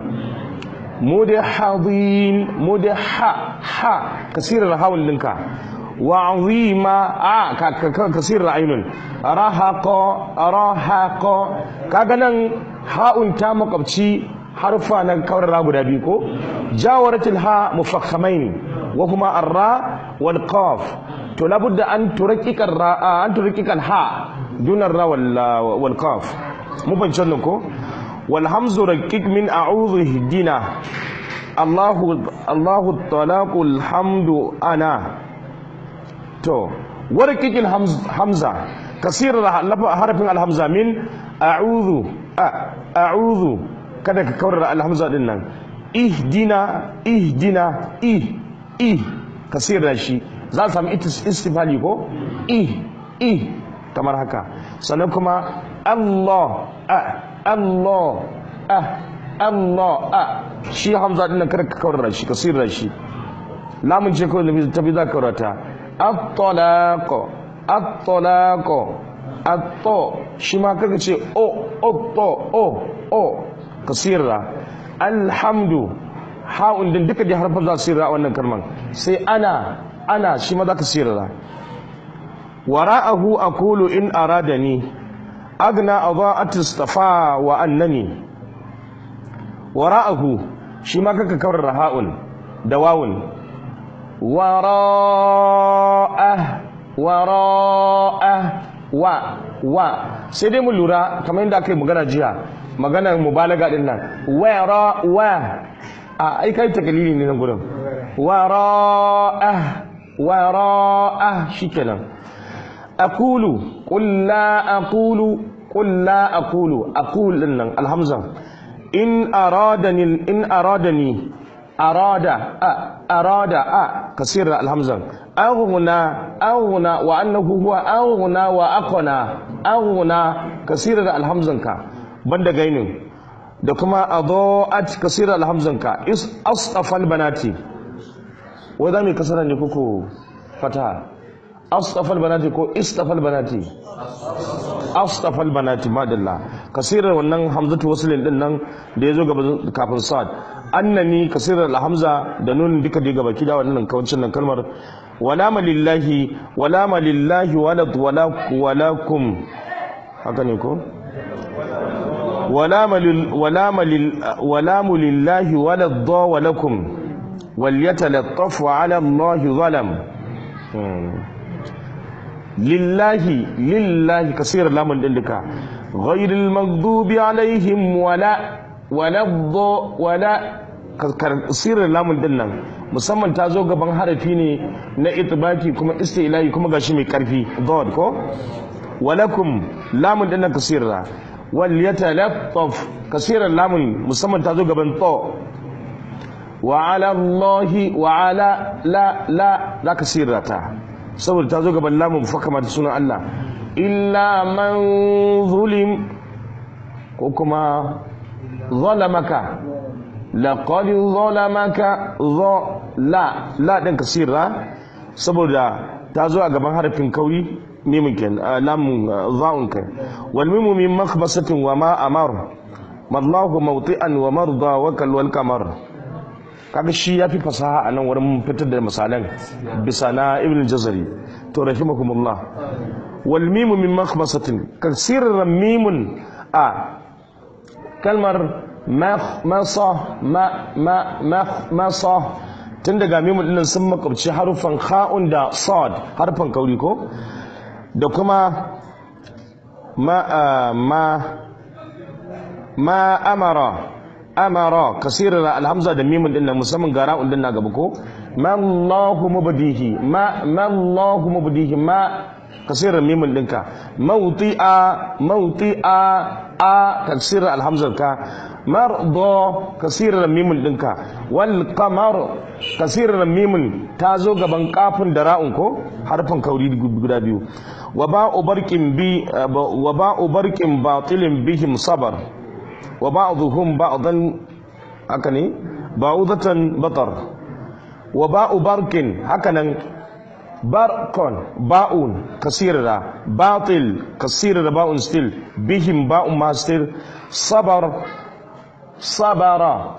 Speaker 1: mudha kasirar hawun dinka wa azima kasirar ainun rahaqa kaga nan ha'un ta makabci harfa na kaurara guda biyu ko jawaratul ha mufakhamain wa kuma arra wal qaf to labudda an turqiqa al ha dun arra wal qaf mu ban nan ko wal hamzu raqiq min a'udhu ihdina Allahu talaqul hamdu ana to warqiqil hamza kasir harfin al hamza min a'udhu kada ka kawar alhamza din nan ihdina kasir da shi za a samu istifali ko kamar haka sannan kuma Allah shi hamza din nan kada ka kawar da shi kasir da shi lamun ce kawai ta bi za ka kawarata at-talaq shi ma kaka ce o kasira alhamdu ha'un din duka da harfar za su sirra a wannan kalman sai ana shi ma za ka sirra wara'ahu aqulu in aradani agna adaa'at istafa wa annani wara'ahu shi ma kaka kawar ha'un da wawun wa sai dai mu lura kamar yadda aka yi magana jiya maganar mubalaga din nan ai kai takalili ne nan gurin wara'ah shikenan aqulu qul la aqulu din nan alhamza in aradani arada kasir alhamza aghna wa annahu huwa aghna wa aqna kasir alhamzan ka banda gainin da kuma adaat kasir alhamzan ka asfal banati wa da mai kasara ne kuku fataha asfal banati ko istafal banati asfal banati madalla kasirar wannan hamzatu waslin din nan da yazo gaba kafin sad annani kasirar alhamza da nun duka da gaba kida wannan kawancin nan kalmar wala malillahi walakum haka ne ko wala lillahi waladha walakum walyatalattafu ala allahi zalam lillahi kasirar lamun din duka ghayril maghdubi alaihim wala kasirar lamun din nan musamman ta zo gaban harafi ne na itibaki kuma istilahi kuma gashi mai karfi dod ko walakum lamun din nan kasira wal yatalattaf kasirar lamun musamman ta zo gaban to wa ala allahi wa ala la kasirata saboda ta zo gaban lamun fakama da sunan Allah illa man zulim ko kuma zalamaka laqad zalamaka la din kasira saboda ta zo a gaban harafin kauri mimin ken lamun za'un kai wal mimu min makhbasatin wa ma amar mallahu mawti'an wa marda wa kal wal qamar kaga shi yafi fasaha a nan wurin fitar da misalan bisa na ibn jazari to rahimakumullah wal mim min makhmasatin kasirran mimun a kalmar masa tun daga mimun dinnan sun makabci harufan kha'un da sad harfan kauri ko da kuma ma amara kasirar alhamza da mimun dinnan musamman ga ra'un dinnan gaba ko ma Allahu mubdihi ma kasirar mimun dinka mawti'a a kasirar alhamzar ka mardo kasirar mimun dinka wal qamar kasirar mimun ta zo gaban kafin da ra'un ko harfin kauri guda biyu wa ba'u barqin batilin bihim sabar wa ba'dhum ba'dan haka ne ba'udatan batar wa ba'u barqin hakanan barqon ba'un kasira batil kasira ba'un still bihim ba'un ma still sabar sabara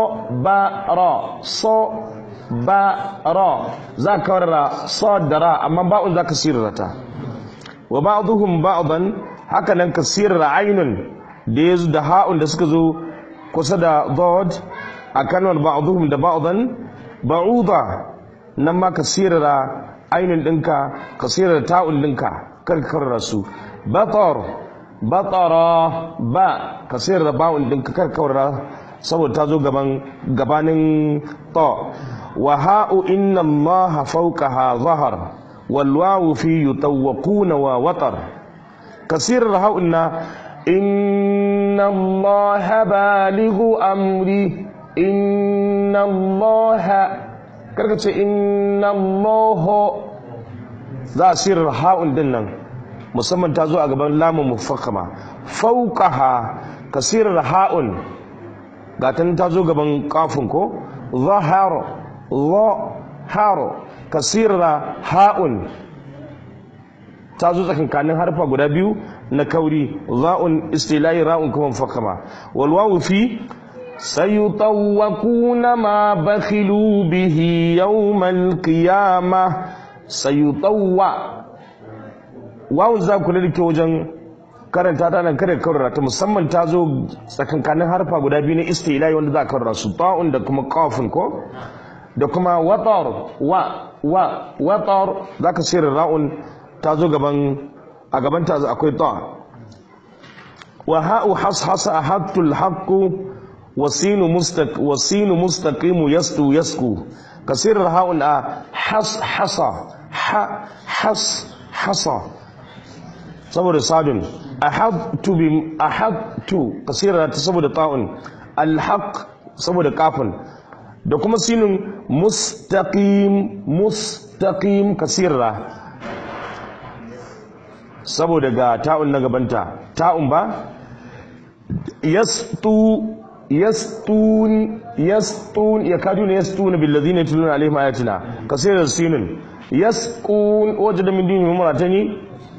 Speaker 1: za ka warra sadara amma ba'un za ka sirrata wa ba'dhum ba'dan haka nan kasira ainun da yazo da ha'un da suka zo kusa da dad a kalmar ba'dhum da ba'dan ba'uda nan ma kasira ainun dinka kasira ta'un dinka karkar su batara ba kasira ba'un dinka karkar saboda ta zo gabanin ta wa ha'u inna allaha fawqaha zahar wal wawu fi yutawquna wa watar kasira ha'unna inna allaha balighu amri inna allaha karka ce inna allaha za a sirar ha'un din nan musamman ta zo a gaban lamun mufakkama fawqaha kasirar ha'un gatan ta zo gaban kafin ko zahar kasirar ha'un ta zo tsakankanin harfa guda biyu na kauri za'un istilahi ra'un kuma mufakkama wal wawu fi sayutawwaquna ma bakhilu bihi yawmal qiyamah sayutawwa wawun za ku rike wajen karanta ta nan kare karra ta musamman ta zo tsakankanin harfa guda biyu na istilahi wanda za ka karra su ta'un da kuma qafun ko da kuma watar watar za ka sirri ra'un ta zo a gaban ta akwai ta wa ha'u hashasa ahadtul haqqu wasinu mustaqimu yasku kasir ha'un a hasa saboda sadun ahadtu kasira ta saboda ta'un alhaq saboda kafin da kuma sinun mustaqim kasira saboda ga ta'un na gabanta ta'un ba yastun yakaduna yastuna billadhina yatluna alaihim ayatina kasira sinun yasqun wajada min dini umratani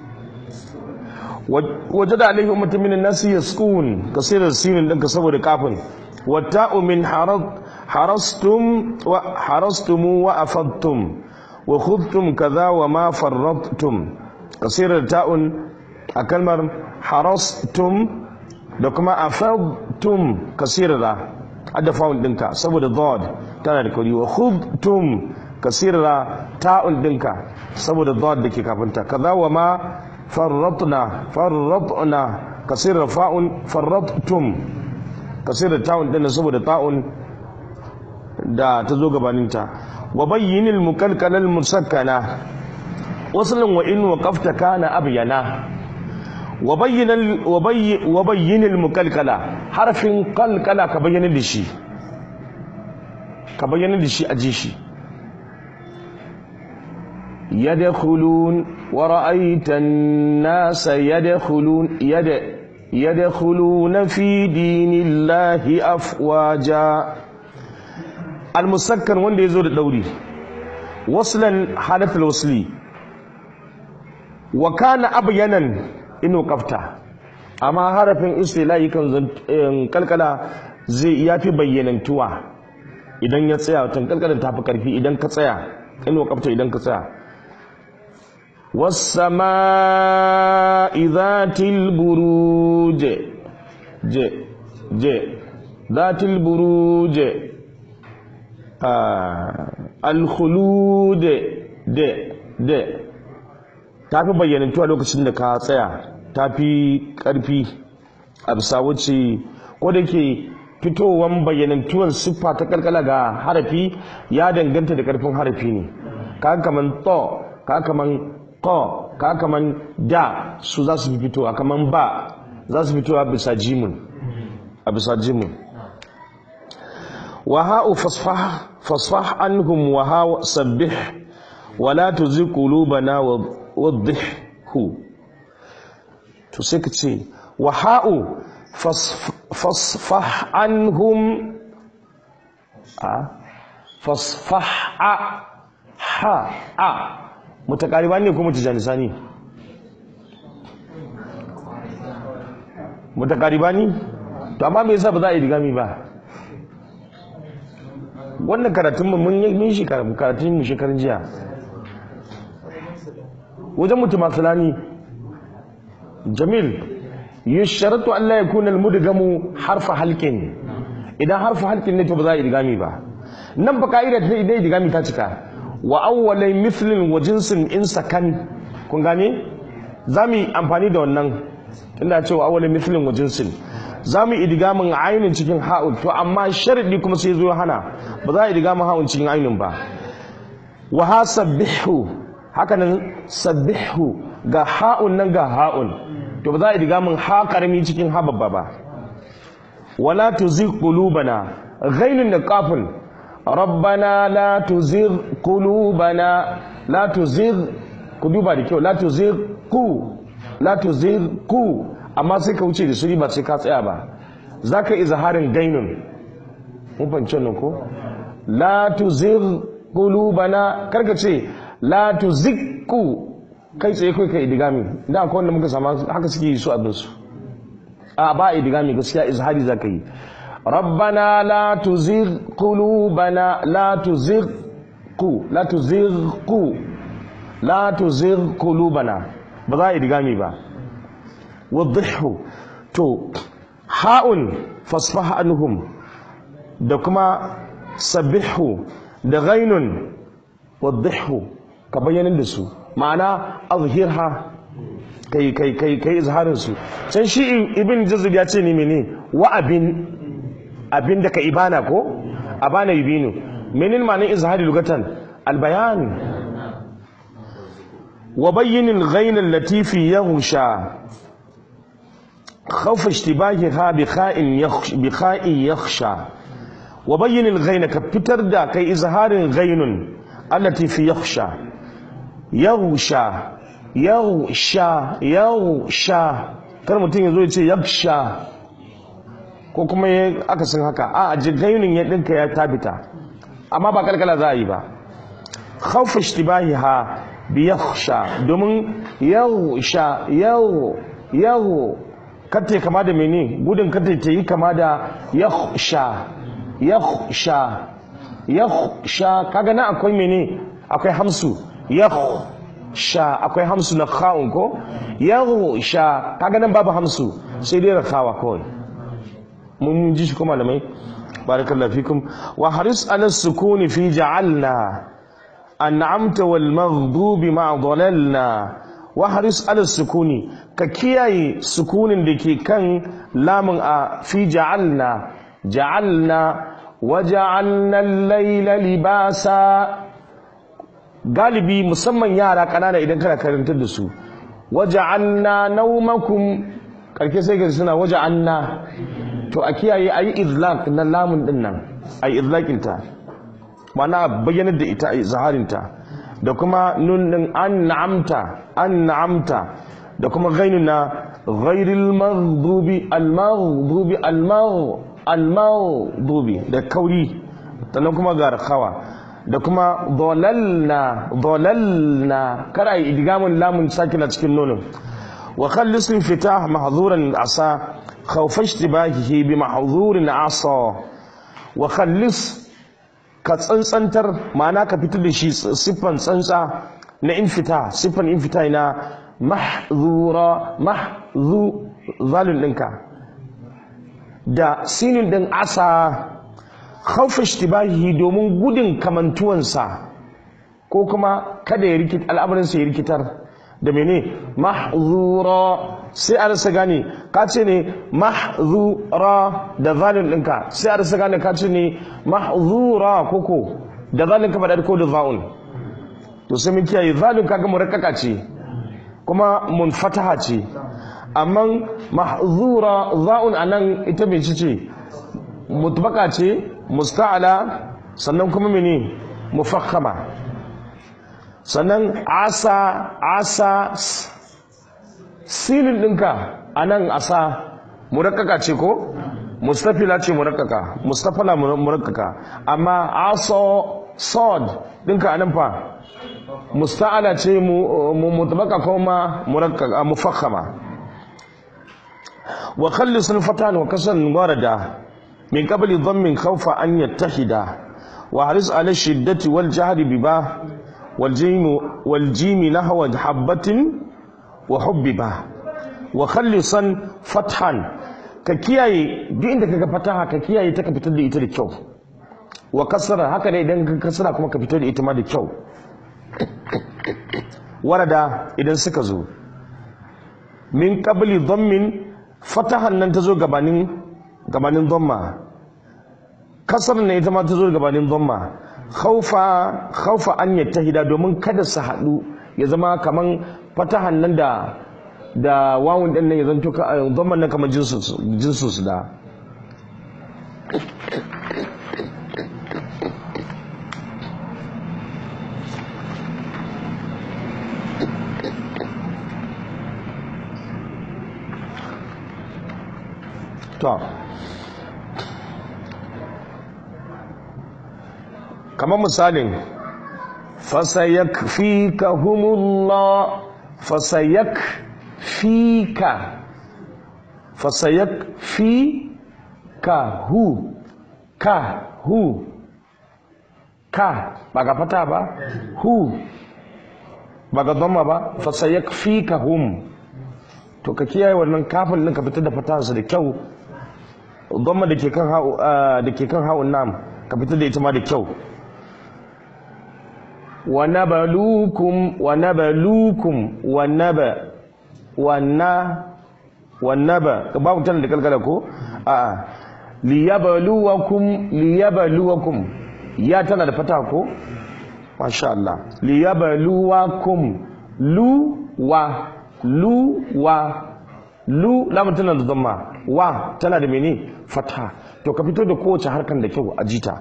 Speaker 1: wajada alaihi ummatan min an-nas yasqun kasira sinun dinka saboda kafin wata'u min harastum wa afadtum wa khudtum kaza wa ma farradtum kasira ta'un a kalmar harastum da kuma afadtum kasira adda fa'un dinka saboda dad tana da kauri wa khudtum kasira ta'un dinka saboda dad dake kafinta kaza wa ma farratna kasira fa'un farrattum kasira ta'un dinna saboda ta'un da ta zo gabaninta wa bayyinil mukalkalal musakkana waslun wa in waqafta kana abyana wa bayyinil mukalkala harfin kalkala ka bayyana da shi a ji shi yadkhulun wa ra'aita an-nasa yadkhuluna fi dinillahi afwaja al-musakkan wanda yazo da dauri waslan hadathul wasli wa kana abyanan inu kafta amma harafin istilahi kan kalkala zai yafi bayyanantuwa idan ya tsaya tan kalkalin tafi karfi idan ka tsaya in waqafta idan ka tsaya was samaa'i dhatil buruj dhatil buruj al khulud de tafi bayyanantuwa lokacin da ka tsaya tafi karfi a bisa wuce ko da ke fitowan bayyanantuwar siffa ta kalkala ga harafi ya danganta da karfin harafi ne ka kaman to ka kaman ko ka kaman da su za su fitowa kaman ba za su fitowa bisa jimun a bisa jimun wa ha'u fasfah anhum wa ha sabbih wa la tuzigh qulubana wadhihhu to sai ka ce wa ha'u fasfah anhum fasfah ha mutakariban ne ko mutajanisani mutakaribani to amma me yasa ba za a yi digami ba wannan karatun mu mun yi shi karatun mu shekarun jiya wajen mutamasilani jamil yusharatu an la yakuna al-mudgamu harfa halqin idan harfa halqin ne to ba za a yi digami ba nan ba ka'ida ta idan digami ta cika wa awwalai mithlin wa jinsin in sakan kun gane zamu amfani da wannan ina cewa awwalai mithlin wa jinsin zamu idgamin ainin cikin ha'un to amma sharadi kuma sai zo hana ba za a idgamin ha'un cikin ainin ba wa hasabbihu haka nan sabbihu ga ha'un nan ga ha'un to ba za a idgamin ha karami cikin ha babba ba wala tuzigh qulubana ghainun da qafun rabbana la tuzigh qulubana la tuzigh ku duba da kyau la tuzigh ku amma sai ka wuce da suri ba sai ka tsaya ba zaka izharin gainun mun fahimci nan ko la tuzigh qulubana karka ce la tuzigh kai tsaye kai ka idigami da akwai wanda muka sama haka suke yi su abin su a ba idigami gaskiya izhari zaka yi ربنا لا تزغ قلوبنا لا تزغ قلوبنا بذا إدغامي با وضحه تو حاء فاصفح عنهم da kuma sabbihu da ghainun wadhihu ka bayyana da su ma'ana azhirha kai izharin su can shi ibn jazir ya ce ne mene wa abin da ka ibana ko abana yubinu menin ma'anin izhari lugatan albayan wa bayyin al-ghayn allati fi yaghsha khawf ishtibahiha bi kha'in yakhsha wa bayyin al-ghayn ka fitar da kai izharin ghaynun allati fi yaghsha kar mutum yazo ya ce yaghsha ko kuma aka san haka a gainin ya dinka ya tabita amma ba kalkala za a yi ba khawf ishtibahiha bi yakhsha domin yaghsha kace kama da mene gudun kace ta yi kama da yakhsha kaga na akwai mene akwai hamsu yakhsha akwai hamsu na kha'un ko yaghsha kaga nan babu hamsu sai dai rakawa kawai mun ji shi kuma malamai barakallahu fikum wa haris ala sukuni fi ja'alna an'amta wal maghdubi ma dhalalna wa haris ala sukuni ka kiyaye sukunin da ke kan lamun a fi ja'alna wa ja'alna al-layla libasa galibi musamman yara kanana idan kana karantar da su wa ja'alna nawmakum karke sai ga suna wa ja'alna to a kiyaye ayi izlaq na lamun din nan ayi izlaqin ta ma'ana bayyanar da ita ayi zaharin ta da kuma nun din an'amta da kuma ghainun na ghairil maghdubi al-maghdubi da kauri sannan kuma ga rakawa da kuma dhalalna kara yi idgamun lamun sakina cikin nonon wa khallis infitah mahdhuran asa خوف اشتباهه بمحظور عصا وخلص ka tsantsantar ma'ana ka fitar da shi siffan tsantsa na infita siffan infita na mahzura mahzu zalun ɗinka da sinin ɗin asa khawfa ishtibahi domin gudun kamantuwansa ko kuma kada ya rikit al'amarinsa ya rikitar da mene mahzura sai a rasa gane ka ce ne mahzura da zalun ɗinka sai a rasa gane ka ce ne mahzura koko da zalun ka faɗa ko da za'un to sai mun kiyaye zalun kaga murakkaka ce kuma munfataha ce amma mahzura za'un anan ita bai ce mutbaka ce musta'ala sannan kuma mene mufakhama sannan asa silin ɗinka a nan asa murakkaka ce ko mustafila ce murakkaka mustafala murakkaka amma aso sod ɗinka a nan fa musta'ala ce mutabaka kuma murakkaka mufakhama wa khallis al-fatan wa kasan warada min qabli dhammin khawfa an yattahida wa haris ala shiddati wal jahri biba والجيم نحو حبة وحببة وخلصا فتحا ككياي دي عندك فتحها ككياي تك fitar da ita da kyau wa kasra haka ne idan ka kasra kuma ka fitar da ita ma da kyau warada idan suka zo min qabli dhammin fatahan nan tazo gabanin dhamma kasar ne ita ma tazo gabanin dhamma khaufa an yattahida domin kada su haɗu ya zama kaman fatahan nan da wawun din nan ya zanto zaman nan kaman jinsu su da to kamar misalin fasayakfikahumullah fasayakfikahu ka ba ga fata ba hu ba ga dhamma ba fasayakfikahum to ka kiyaye wannan kafin din ka fitar da fatansa da kyau dhamma da ke kan ha'un nam ka fitar da ita ma da kyau ونبلوكم والنبا babu tana da kalkala ko a'a liyabluwakum ya tana da fata ko masha Allah liyabluwakum lu lamun tana da dhamma wa tana da mene fata to ka fito da kowace harkan da kyau a jita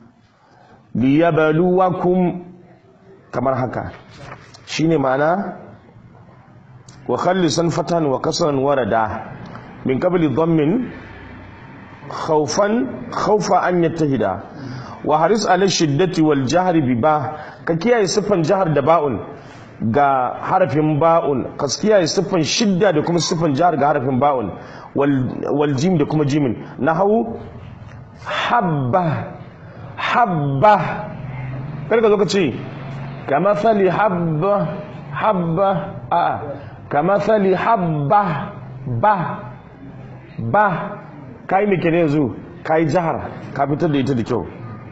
Speaker 1: liyabluwakum kamar haka shine ma'ana wa khallisan fatan wa kasran warada min qabli dhammin khawfa an yattahida wa haris ala shiddati wal jahri bi ba ka kiyaye siffan jahar da ba'un ga harafin ba'un ka kiyaye siffan shidda da kuma siffan jahar ga harafin ba'un wal jim da kuma jimin nahu habba kada ka zo ka ce كمثل حبة كمثل حبة ba kai me kenan yanzu kai jahar ka fitar da ita da kyau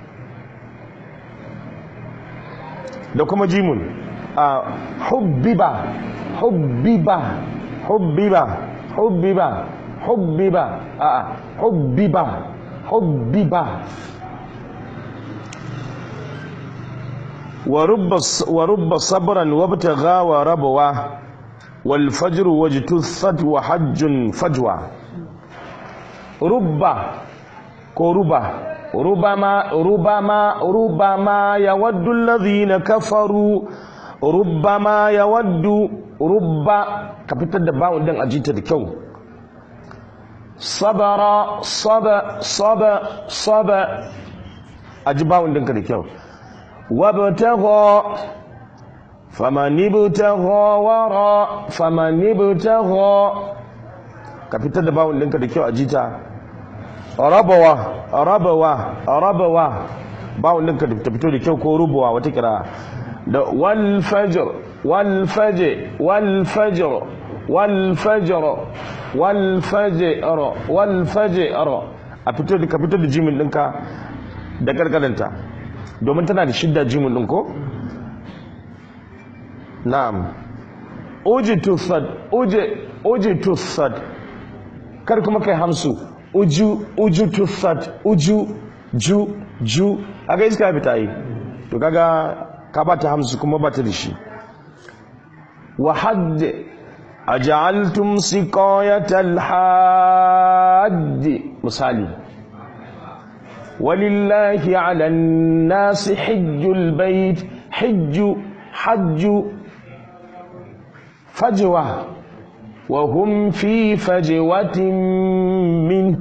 Speaker 1: da kuma jimun hubbiba ورب صبرا وابتغى وربوا والفجر واجتثت وحج فجوى رب كربا ربما يود الذين كفروا ربما يود رب كابتن da bawon dan ajita da kyau saba aji bawon dinka da kyau وابتغى فمن ابتغى وراء فمن ابتغى ka fitar da bawon ɗinka da kyau a jita rabawa bawun ɗinka ta fito da kyau ko rubuwa wata kira da wal fajr wal fajr wal fajr wal fajr wal fajr wal fajr a fito da ka fito da jimin ɗinka da karkaranta domin tana da shidda jimin ɗin ko na'am ujitu sad kar kuma kai hamsu ujutu sad ju aga iska ya fita yi to kaga ka bata hamsu kuma bata da shi wa hadd aj'altum siqayatal hajj misali walillahi 'alan nasi hajjul bait hajju فجوة وهم في فجوة منه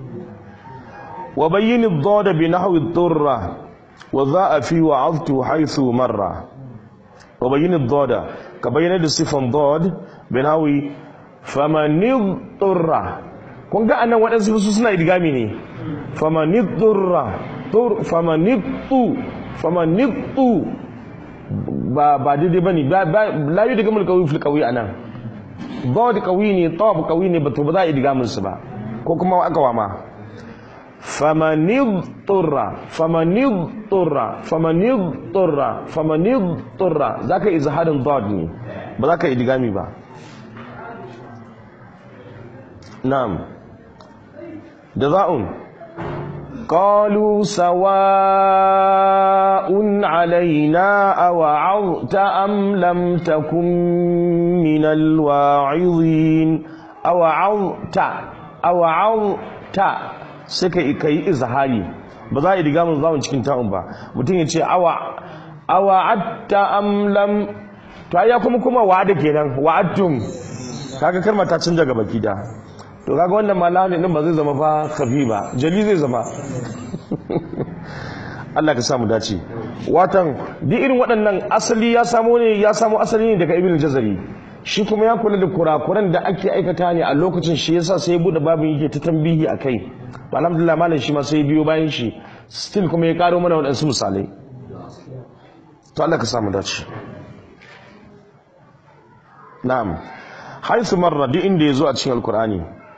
Speaker 1: وبين الضاد بنحو الضرة وذاء في وعظت حيث مرة وبين الضاد كبين الصفة ضاد بنحو فمن اضطر kun ga anan waɗansu su suna idgami ne famanidurra famaniddu ba daidai bane la yi daga mulkawi fil qawi anan dawd qawi ne tab qawi ne ba to ba za a idgamin su ba ko kuma aka wama famanidurra zaka izharin dawd ne ba za ka idgami ba na'am jaza'un قالوا سواء علينا أوعظت أم لم تكن من الواعظين أوعظت سكا كي إزهاري بذا إدغام الظاهر cikin ta'un ba mutum ya ce awa'atta am lam to ai kuma wa'ada kenan wa'attum kaga kalmar ta canja gaba kida to kaga wannan malamin din ba zai zama fa khafi ba jali zai zama Allah ka samu dace watan duk irin waɗannan asali ya samo asali ne daga Ibn Jazari shi kuma ya kula da kurakuran da ake aikata ne a lokacin shi yasa sai ya bude babin yake ta tambihi akai to alhamdulillah malam shi ma sai biyo bayan shi still kuma ya karo mana waɗansu misalai to Allah ka samu dace na'am haythu marra duk inda yazo a cikin alqur'ani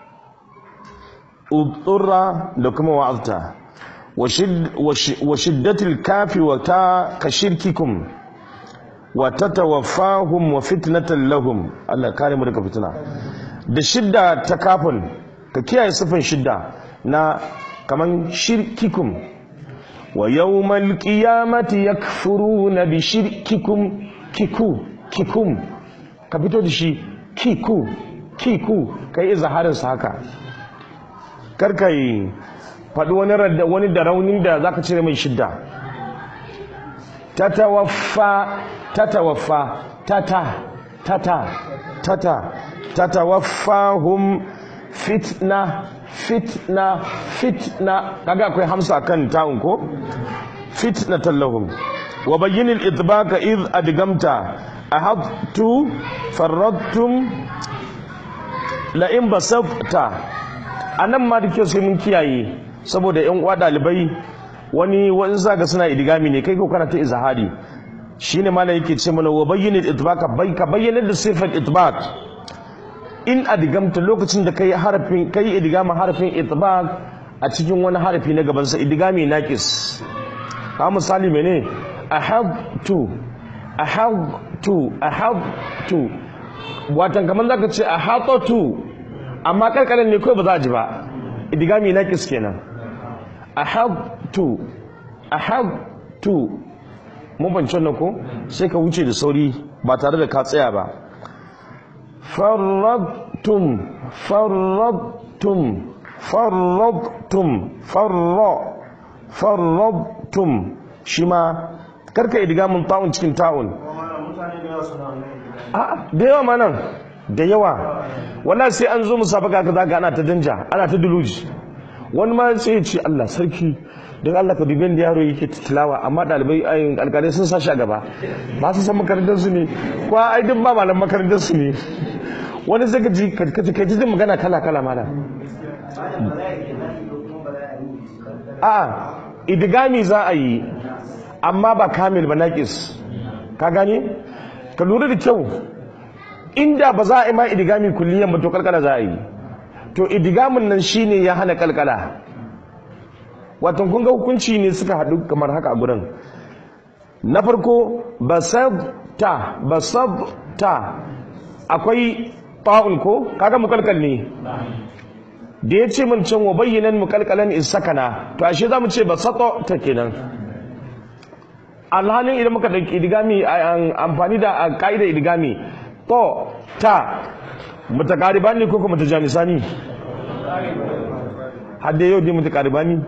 Speaker 1: udurra da kuma wa'azta wa shiddatil kafi wa ta kashirkikum wa tatawaffahum wa fitnatan lahum Allah kare mu daga fitina da shidda ta kafin ka kiyaye sifan shidda na kaman shirkikum wa yawmal qiyamati yakfuruna bi shirkikum kikum ka fito da shi kiku kai izharin sa haka karka yi faɗi wani da raunin da za ka cire mai shidda tatawaffahum fitna kaga akwai hamsa kan ta'un ko fitna tallahum wa bayyinil itbaqa id adgamta ahadtu farradtum la in basabta anan ma da kyau sai mun kiyaye saboda yan uwa dalibai wani zaga suna idigami ne kai ko kana ta izhari shine malai yake ce mana wa bayyinil itbaqa ka bayyana da sifat itbaq in adigamta lokacin da kai idigama harafin itbaq a cikin wani harafi na gaban sa idigami naqis ka misali mene ahadtu watan kaman zaka ce ahadtu amma karkarin ne kawai ba za a ji ba idigami naqis kenan ahadtu mun bance wannan ko sai ka wuce da sauri ba tare da ka tsaya ba farradtum shi ma karka idigamin ta'un cikin ta'un da yawa ma nan da yawa wallahi sai an zo musabaka kaza ga ana ta danja ana ta duluji wani ma sai ya ce Allah sarki don Allah ka dubin da yaro yake tilawa amma dalibai ayin alƙalai sun sashi a gaba ba su san makarantar su ne ko ai duk ba malam makarantar su ne wani zai ka ji magana kala kala mala a idigami za a yi amma ba kamil ba naqis ka gani ka lura da kyau inda ba za a yi ma idigami kulliyan ba to kalkala za a yi to idigamin nan shine ya hana kalkala wato kun ga hukunci ne suka haɗu kamar haka a gurin na farko basabta akwai ta'un ko kaga mukalkal ne da ya ce mun can wa bayyanan mukalkalan in sakana to ashe za mu ce basato ta kenan alhalin idan muka ɗauki idigami amfani da ka'idar idigami to ta mutakaribani ko kuma mutajanisani hadda yau dai mutakaribani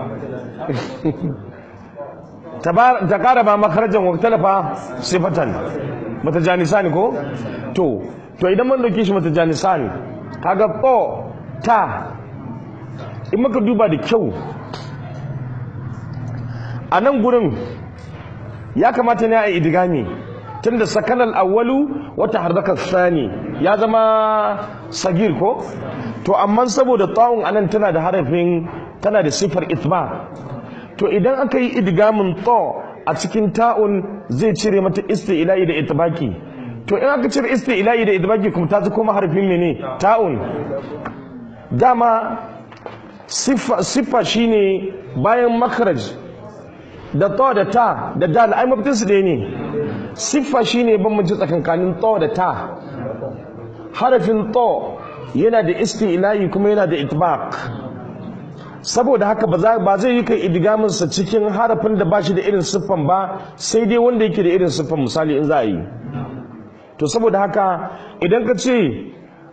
Speaker 1: takaraba makarajan wa talafa sifatan mutajanisani ko to idan mun dauke shi mutajanisani kaga to ta in muka duba da kyau a nan gurin ya kamata ne a idigami tunda sakanal awwalu wata harraka sani ya zama sagir ko to amma saboda ta'un anan tana da harafin tana da sifar itba to idan aka yi idgamin to a cikin ta'un zai cire mata isti'la'i da itbaki to in aka cire isti'la'i da itbaki kuma ta koma harafin mene ta'un dama siffa shine bayan makhraj da to da ta da dal ai mafitin su ɗaya ne siffa shine bambanci tsakankanin to da ta harafin to yana da isti'la'i kuma yana da itbaq saboda haka ba zai yi kai idgamin sa cikin harafin da bashi da irin siffan ba sai dai wanda yake da irin siffan misali in za a yi to saboda haka idan ka ce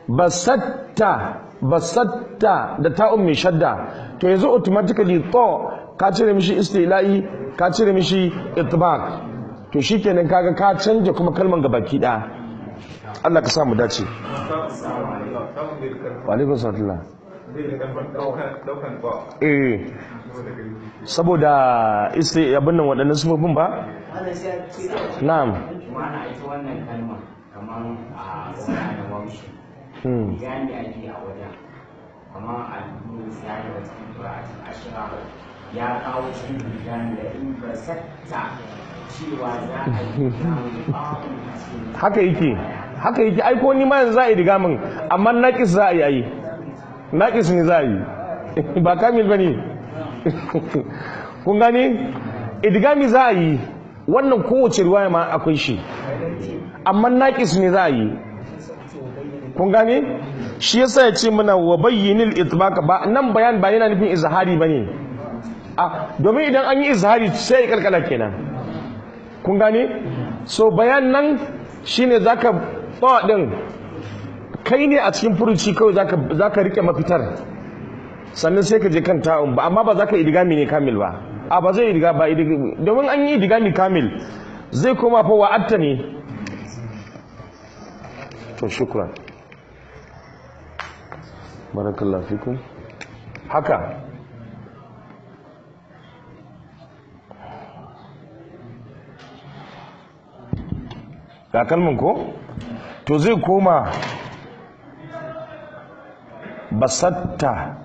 Speaker 1: basatta da ta'un mai shadda to yanzu automatically to ka cire mishi isti'la'i ka cire mishi itbaq to shikenan kaga ka canja kuma kalman gabaki ɗaya Allah ka sa mu dace wa alaikum salam saboda abin nan waɗannan sufofin ba na'am
Speaker 3: mana ita wannan kalma kamar a wani wamshi gani ake a wajen kamar a misali da cikin turacin ashira ya kawo cikin gani da in ba sakta cewa za a yi
Speaker 1: haka yake aiko ni ma yanzu za a yi diga min amma naƙis za a yi naƙis ne za a yi ba kamil ba ne kun gane idigami za a yi wannan kowace ruwaya ma akwai shi amma naƙis ne za a yi kun gane shi yasa ya ce mana wa bayyinil itbaq ba nan bayan ba yana nufin izhari bane domin idan an yi izhari sai ya kalkala kenan kun gane so bayan nan shine zaka tsawa din kai ne a cikin furuci kawai zaka rike mafitar sannan sai ka je kan ta'un ba amma ba zaka idigami ne kamil ba ba zai idiga ba domin an yi idigami kamil zai koma fa wa'atta ne to shukran barakallahu fikum haka ga kalman ko to zai koma basatta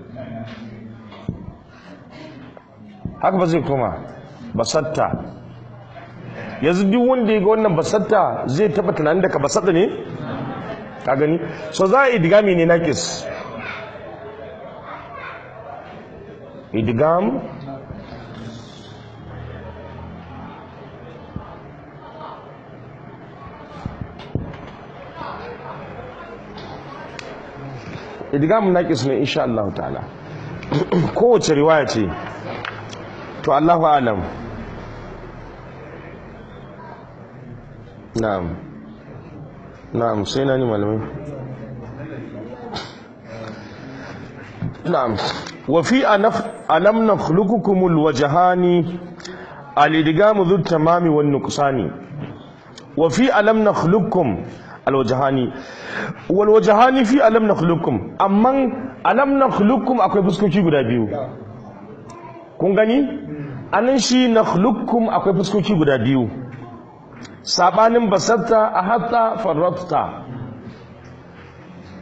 Speaker 1: haka ba zai koma basatta yanzu duk wanda ya ga wannan basatta zai taba tunanin da ka basatta ne ka gani so za a idigami ne nakis idgam idgam naqis ne insha Allah ta'ala kowace riwaya ce to Allahu a'lam na'am sai nani malamai na'am wa fi alam nakhluqukum alwajhani al-idgham dhu tamami wan nuqsani wa fi alam nakhluqukum alwajhani wal wajhani fi alam nakhluqukum amman alam nakhluqukum akwai fuskoki guda biyu kun gani anan shi nakhluqukum akwai fuskoki guda biyu sabanin basatta ahatta farratta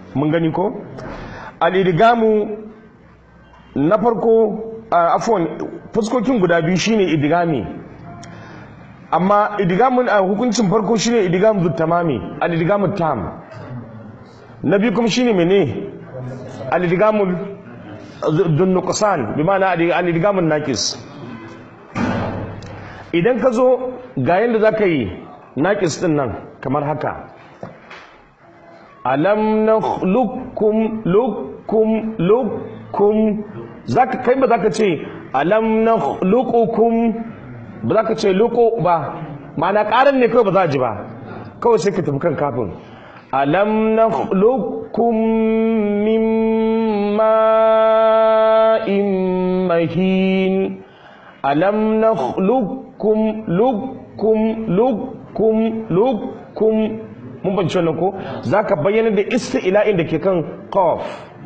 Speaker 1: mun gani ko al-idgamu na farko afwan fuskokin guda biyu shine idgami amma idgamun a hukuncin farko shine idgam zu tamami al-idgamu tam na biyu kuma shine mene al-idgamu dun nuqsan bi ma'ana al-idgamun naqis idan ka zo ga yanda zaka yi naqis din nan kamar haka alam nakhluqukum lukum zaka kai ba zaka ce alam nakhluqukum ba zaka ce luqu ba ma'ana karan ne kai ba za ji ba kawai sai ka tafi kan kafin alam nakhluqukum min ma'in mahin alam nakhluqukum lukum mun bance wannan ko zaka bayyana da isti'la'in da ke kan qaf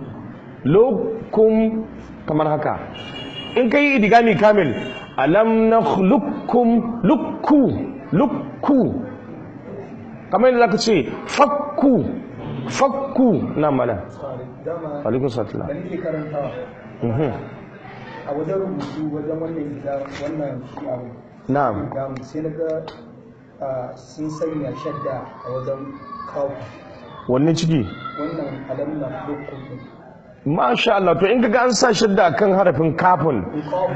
Speaker 1: lukum kamar haka in kai idgami kamil alam nakhluqukum lukku kamar yadda zaka ce fakku na mala alaikum salam
Speaker 2: da nake karantawa a wajen rubutu wajen wannan shi abu
Speaker 1: na'am
Speaker 2: sai na ga sun sanya shadda a wajen kawo
Speaker 1: wannan ciki
Speaker 2: wannan alam na lukkum
Speaker 1: masha Allah to in kaga an sa shadda kan harafin kafin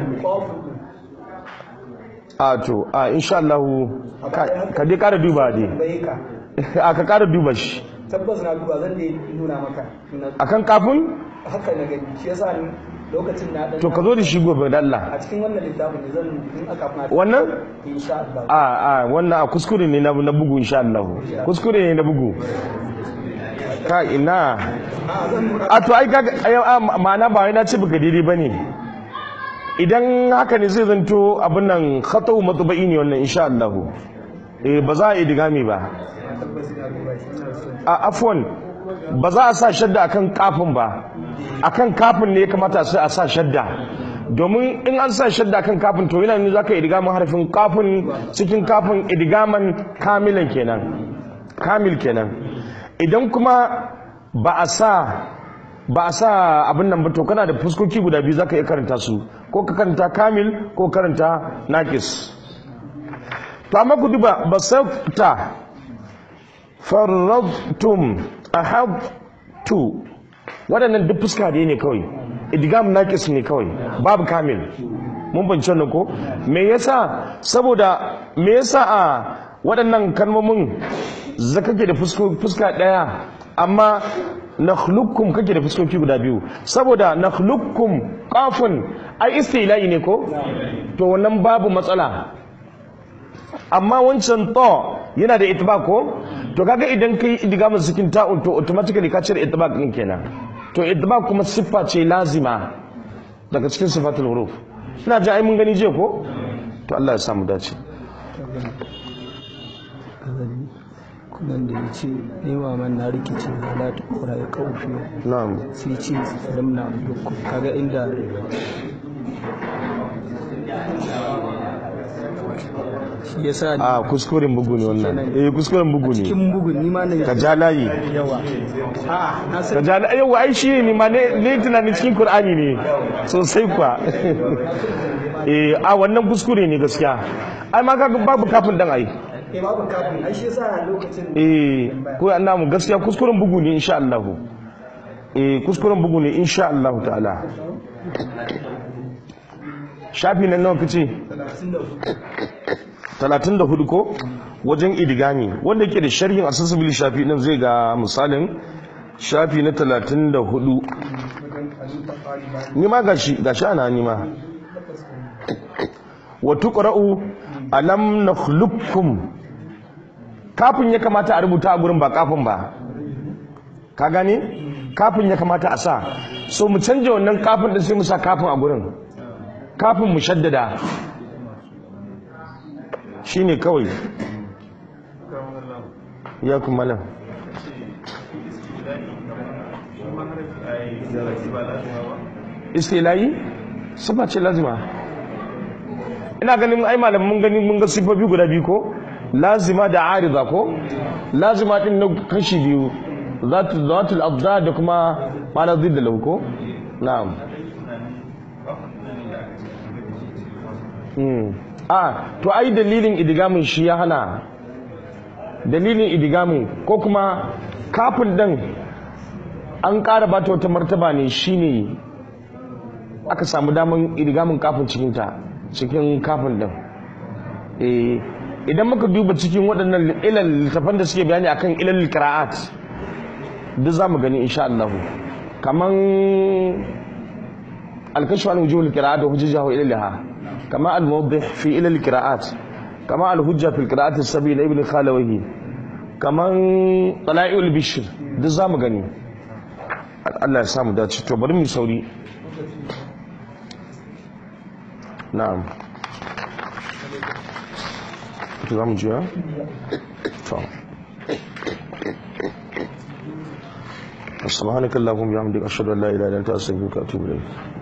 Speaker 1: insha Allah ka dai kara duba dai ka kara duba shi
Speaker 2: tabbas na duba zan dai nuna maka
Speaker 1: akan kafin
Speaker 2: haka na gani shi yasa lokacin na dan
Speaker 1: to ka zo da shi gobe da Allah
Speaker 2: a cikin wannan littafin ne zan in aka fara
Speaker 1: wannan
Speaker 2: insha Allah
Speaker 1: wannan a kuskure ne na bugu insha Allah kuskure ne na bugu ka ina to ai ma'ana ba wai na ce baka daidai bane idan haka ne zai zanto abin nan khatau matba'i ne wannan insha Allah ba za a yi digami ba afwan ba za a sa shadda akan kafin ba akan kafin ne ya kamata sai a sa shadda domin in an sa shadda akan kafin to yana ne zaka idgamin harfin kafin cikin kafin idgaman kamilan kenan kamil kenan idan kuma ba a sa abin nan ba to kana da fuskoki guda biyu zaka iya karanta su ko ka karanta kamil ko karanta naqis to amma ku duba basafta farradtum ahabtu waɗannan duk fuska da ne kawai idgam naqis ne kawai babu kamil mun bance wannan ko me yasa a waɗannan kalmomin kake da fuska ɗaya amma nakhluqukum kake da fuskoki guda biyu saboda nakhluqukum qafun ai istila'i ne ko to wannan babu matsala amma wancan to yana da itbaq ko to kaga idan kai idgamin cikin ta'un to automatically ka cire itbaq din kenan to itbaq kuma siffa ce lazima daga cikin sifatul huruf ina ji ai mun gani je ko to Allah ya samu dace
Speaker 2: nan da ya ce nema man na rikici da la ta kura ya kaufi
Speaker 1: na'am
Speaker 2: sai ce lamna duk kaga inda shi yasa
Speaker 1: kuskuren bugu ne wannan kuskuren bugu ne
Speaker 2: cikin bugun ni ma nan
Speaker 1: ka ja layi
Speaker 2: yawa na
Speaker 1: ka ja layi yawa ai shi ne ma ne tunanin cikin Qur'ani ne sosai kuwa wannan kuskure ne gaskiya ai ma kaga babu kafin dan ai
Speaker 2: babu kafin ai shi yasa lokacin
Speaker 1: ko annamu gaskiya kuskuren bugu ne insha Allah kuskuren bugu ne insha Allah ta'ala shafi nan nawa kace 34 ko wajen idigami wanda yake da sharhin asasabil shafi nan zai ga misalin shafi na 34 ni ma gashi ana ni ma wa tuqra'u alam nakhluqukum kafin ya kamata a rubuta a gurin ba kafin ba ka gane kafin ya kamata a sa so mu canja wannan kafin din sai mu sa kafin a gurin kafin mu shaddada shine kawai ya kumala istilahi sifa ce lazima ina ganin ai malam mun ga sifofi guda biyu ko lazima da arida ko lazima din na kashi biyu zatul abda da kuma mala zidda lahu ko na'am to ai dalilin idigamin shi ya hana dalilin idigamin ko kuma kafin din an ƙara ba ta wata martaba ne shine aka samu daman idigamin kafin cikin kafin din idan muka duba cikin waɗannan ilal littafan da suke bayani akan ilal qira'at duk zamu gani insha Allah kaman al-kashf an wujuh al-qira'at wa hujjahu ilaha kama al-muwaddih fi ilal qira'at kama al-hujja fi al-qira'at as-sabi na ibn khalawahi kaman tala'iul bishr duk zamu gani Allah ya samu dace to bari mu sauri na'am za mu juya? to subhanakallahumma wa bihamdika ashhadu an la ilaha illa anta astaghfiruka wa atubu ilayk